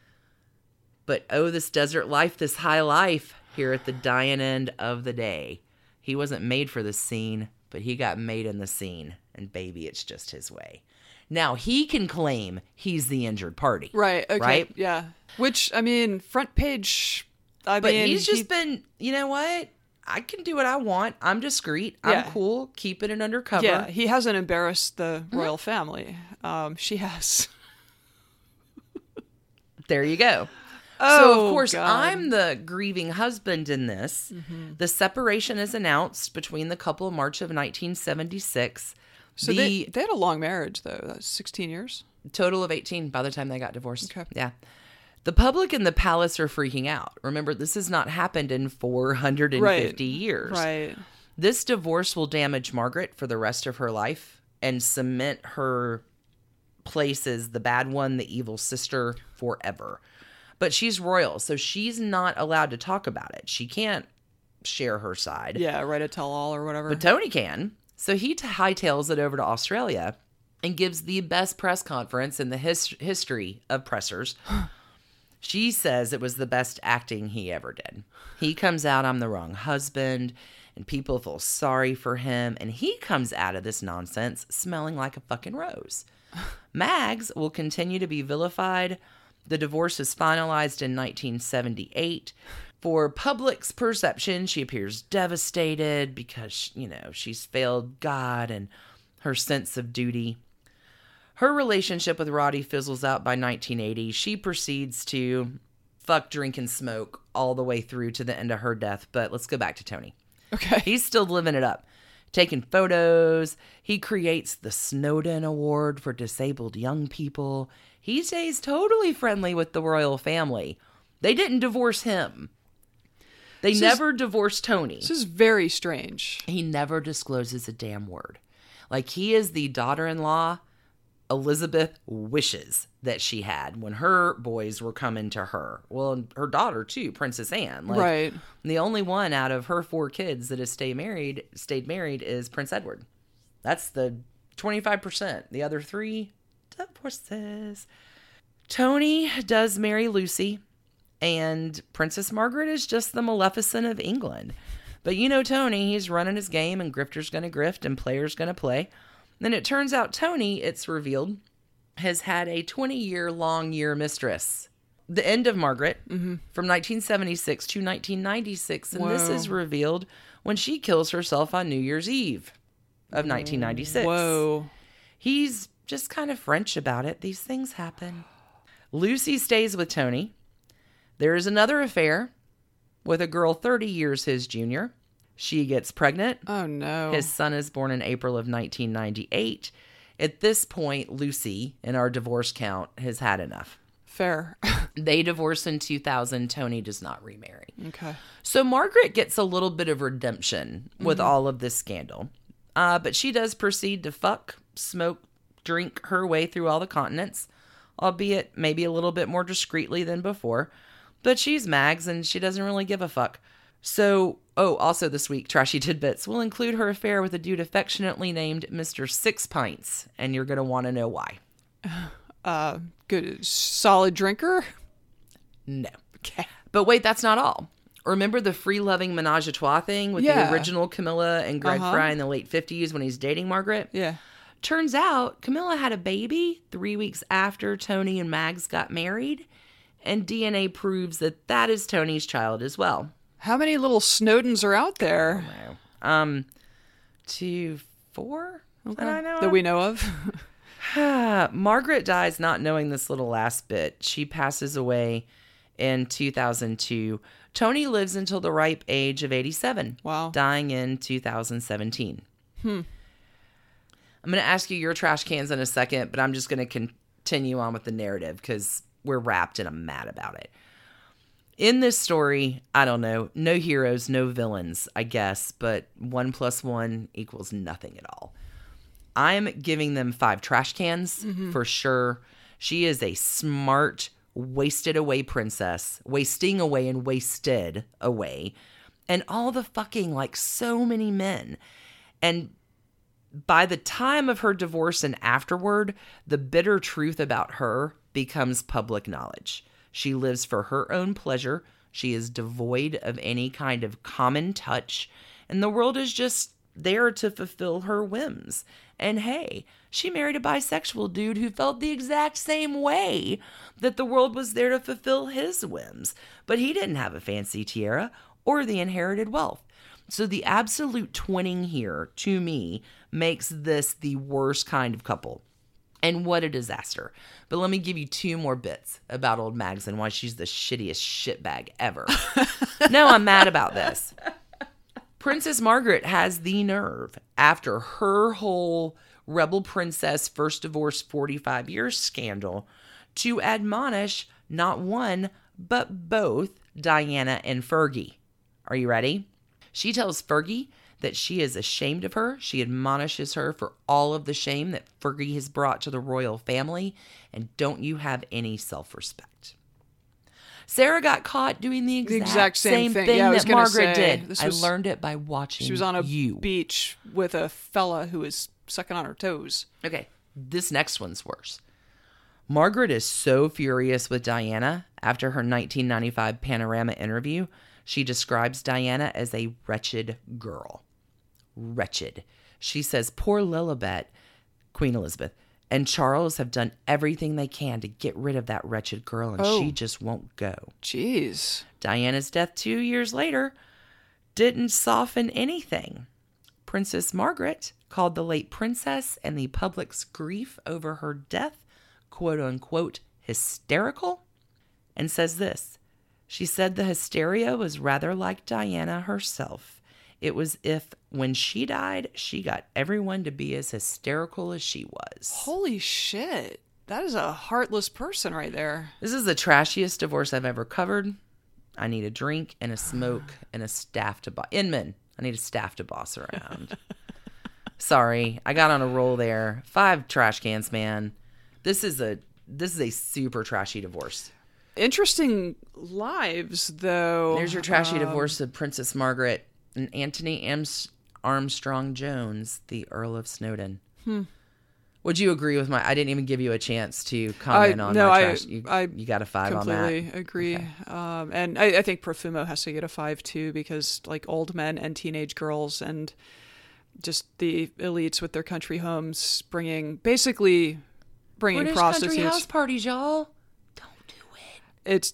But this desert life, this high life here at the dying end of the day. He wasn't made for this scene, but he got made in the scene. And baby, it's just his way. Now, he can claim he's the injured party. Right, okay, right? Yeah. Which, I mean, front page, but he's just been, you know what? I can do what I want. I'm discreet. I'm cool. Keeping it undercover. Yeah, he hasn't embarrassed the royal family. She has. There you go. Oh, so, of course, God. I'm the grieving husband in this. Mm-hmm. The separation is announced between the couple in March of 1976. So they had a long marriage, though. That's 16 years? Total of 18 by the time they got divorced. Okay. Yeah. The public and the palace are freaking out. Remember, this has not happened in 450 years. Right. This divorce will damage Margaret for the rest of her life and cement her place as the bad one, the evil sister, forever. But she's royal, so she's not allowed to talk about it. She can't share her side. Yeah, write a tell-all or whatever. But Tony can. So he hightails it over to Australia and gives the best press conference in the history of pressers. She says it was the best acting he ever did. He comes out, I'm the wrong husband, and people feel sorry for him, and he comes out of this nonsense smelling like a fucking rose. Mags will continue to be vilified. The divorce is finalized in 1978. For public's perception, she appears devastated because, she's failed God and her sense of duty. Her relationship with Roddy fizzles out by 1980. She proceeds to fuck, drink, and smoke all the way through to the end of her death. But let's go back to Tony. Okay. He's still living it up. Taking photos. He creates the Snowden Award for disabled young people. He stays totally friendly with the royal family. They didn't divorce him. They never divorced Tony. This is very strange. He never discloses a damn word. Like, he is the daughter-in-law Elizabeth wishes that she had when her boys were coming to her. Well, her daughter too, Princess Anne. Right. The only one out of her 4 kids that has stayed married is Prince Edward. That's the 25%. The other 3 divorces. Tony does marry Lucy, and Princess Margaret is just the Maleficent of England. But Tony, he's running his game, and grifter's going to grift and player's going to play. Then it turns out Tony, it's revealed, has had a 20-year mistress. The end of Margaret from 1976 to 1996. And this is revealed when she kills herself on New Year's Eve of 1996. Whoa. He's just kind of French about it. These things happen. Lucy stays with Tony. There is another affair with a girl 30 years his junior. She gets pregnant. Oh, no. His son is born in April of 1998. At this point, Lucy, in our divorce count, has had enough. Fair. They divorce in 2000. Tony does not remarry. Okay. So Margaret gets a little bit of redemption with all of this scandal. But she does proceed to fuck, smoke, drink her way through all the continents, albeit maybe a little bit more discreetly than before. But she's Mags and she doesn't really give a fuck. So, also this week, Trashy Tidbits will include her affair with a dude affectionately named Mr. Six Pints, and you're going to want to know why. Good. Solid drinker? No. Okay. But wait, that's not all. Remember the free-loving menage a trois thing with the original Camilla and Greg Fry in the late 50s when he's dating Margaret? Yeah. Turns out Camilla had a baby 3 weeks after Tony and Mags got married, and DNA proves that that is Tony's child as well. How many little Snowdens are out there? 2, 4 Okay. that I know that of. we know of. Margaret dies not knowing this little last bit. She passes away in 2002. Tony lives until the ripe age of 87. Wow. Dying in 2017. I'm going to ask you your trash cans in a second, but I'm just going to continue on with the narrative because we're wrapped and I'm mad about it. In this story, I don't know, no heroes, no villains, I guess, but 1 + 1 = nothing at all. I'm giving them 5 trash cans for sure. She is a smart, wasted away princess, wasting away and wasted away, and all the fucking like so many men. And by the time of her divorce and afterward, the bitter truth about her becomes public knowledge. She lives for her own pleasure. She is devoid of any kind of common touch, and the world is just there to fulfill her whims. And hey, she married a bisexual dude who felt the exact same way, that the world was there to fulfill his whims, but he didn't have a fancy tiara or the inherited wealth. So the absolute twinning here, to me, makes this the worst kind of couple. And what a disaster. But let me give you 2 more bits about old Mags and why she's the shittiest shitbag ever. No, I'm mad about this. Princess Margaret has the nerve, after her whole rebel princess first divorce 45 years scandal, to admonish not one, but both Diana and Fergie. Are you ready? She tells Fergie that she is ashamed of her. She admonishes her for all of the shame that Fergie has brought to the royal family. And don't you have any self-respect? Sarah got caught doing the exact same thing that Margaret did. I learned it by watching you. She was on a beach with a fella who was sucking on her toes. Okay, this next one's worse. Margaret is so furious with Diana after her 1995 Panorama interview. She describes Diana as a wretched girl. Wretched. She says poor Lilibet, Queen Elizabeth, and Charles have done everything they can to get rid of that wretched girl, and she just won't go. Jeez. Diana's death 2 years later didn't soften anything. Princess Margaret called the late princess and the public's grief over her death, quote unquote, hysterical, and says this. She said the hysteria was rather like Diana herself. It was if, when she died, she got everyone to be as hysterical as she was. Holy shit. That is a heartless person right there. This is the trashiest divorce I've ever covered. I need a drink and a smoke and a staff to boss. Inman, I need a staff to boss around. Sorry, I got on a roll there. 5 trash cans, man. This is a super trashy divorce. Interesting lives, though. There's your trashy divorce of Princess Margaret and Anthony Armstrong Jones, the Earl of Snowdon. Would you agree with my... I didn't even give you a chance to comment on my trash. You got a 5 on that? I completely agree. Okay. And I think Profumo has to get a 5, too, because, like, old men and teenage girls and just the elites with their country homes bringing prostitutes. Country house parties, y'all. Don't do it. It's,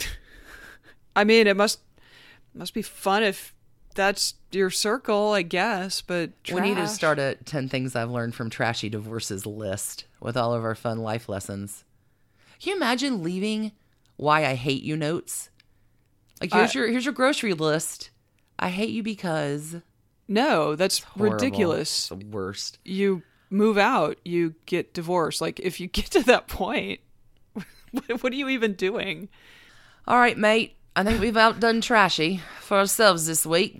I mean, it must be fun if that's your circle, I guess, but trash. We need to start a 10 things I've learned from trashy divorces list with all of our fun life lessons. Can you imagine leaving why I hate you notes? Like, here's your grocery list. I hate you because... No, that's horrible. Ridiculous. It's the worst. You move out, you get divorced. Like, if you get to that point, what are you even doing? All right, mate. I think we've outdone trashy for ourselves this week.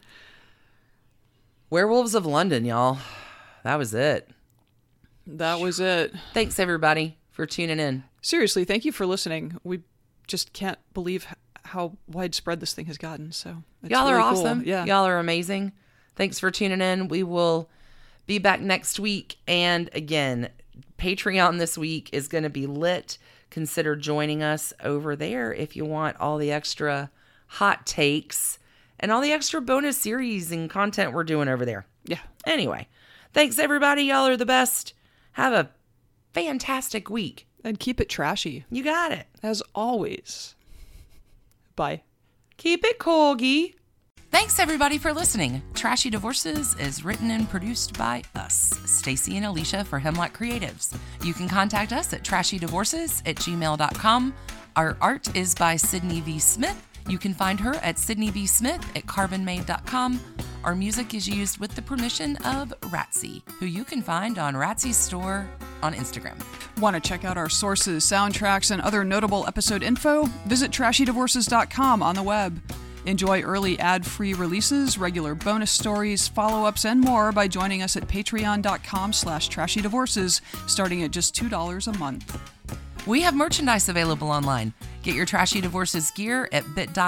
Werewolves of London, y'all. That was it. That was it. Thanks, everybody, for tuning in. Seriously, thank you for listening. We just can't believe how widespread this thing has gotten. So y'all are really awesome. Cool. Yeah. Y'all are amazing. Thanks for tuning in. We will be back next week. And again, Patreon this week is going to be lit. Consider joining us over there if you want all the extra hot takes and all the extra bonus series and content we're doing over there. Yeah. Anyway, thanks, everybody. Y'all are the best. Have a fantastic week. And keep it trashy. You got it. As always. Bye. Keep it corgi. Thanks, everybody, for listening. Trashy Divorces is written and produced by us, Stacy and Alicia for Hemlock Creatives. You can contact us at trashydivorces@gmail.com. Our art is by Sydney V. Smith. You can find her at sydneyvsmith@carbonmade.com. Our music is used with the permission of Ratsy, who you can find on Ratsy's store on Instagram. Want to check out our sources, soundtracks, and other notable episode info? Visit trashydivorces.com on the web. Enjoy early ad-free releases, regular bonus stories, follow-ups, and more by joining us at patreon.com/trashydivorces, starting at just $2 a month. We have merchandise available online. Get your Trashy Divorces gear at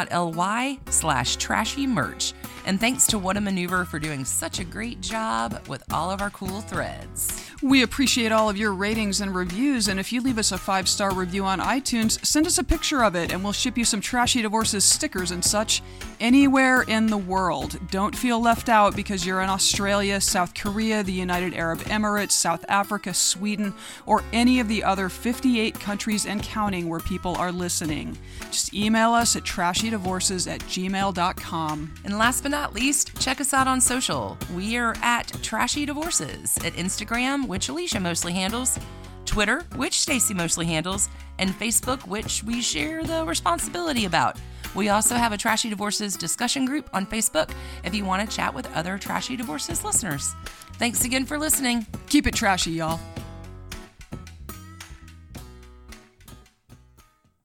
bit.ly/trashymerch. And thanks to What a Maneuver for doing such a great job with all of our cool threads. We appreciate all of your ratings and reviews, and if you leave us a 5-star review on iTunes, send us a picture of it and we'll ship you some Trashy Divorces stickers and such anywhere in the world. Don't feel left out because you're in Australia, South Korea, the United Arab Emirates, South Africa, Sweden, or any of the other 58 countries and counting where people are listening. Just email us at trashydivorces@gmail.com. And last but not least, check us out on social. We are at Trashy Divorces at Instagram, which Alicia mostly handles, Twitter, which Stacy mostly handles, and Facebook, which we share the responsibility about. We also have a Trashy Divorces discussion group on Facebook if you want to chat with other Trashy Divorces listeners. Thanks again for listening. Keep it trashy, y'all.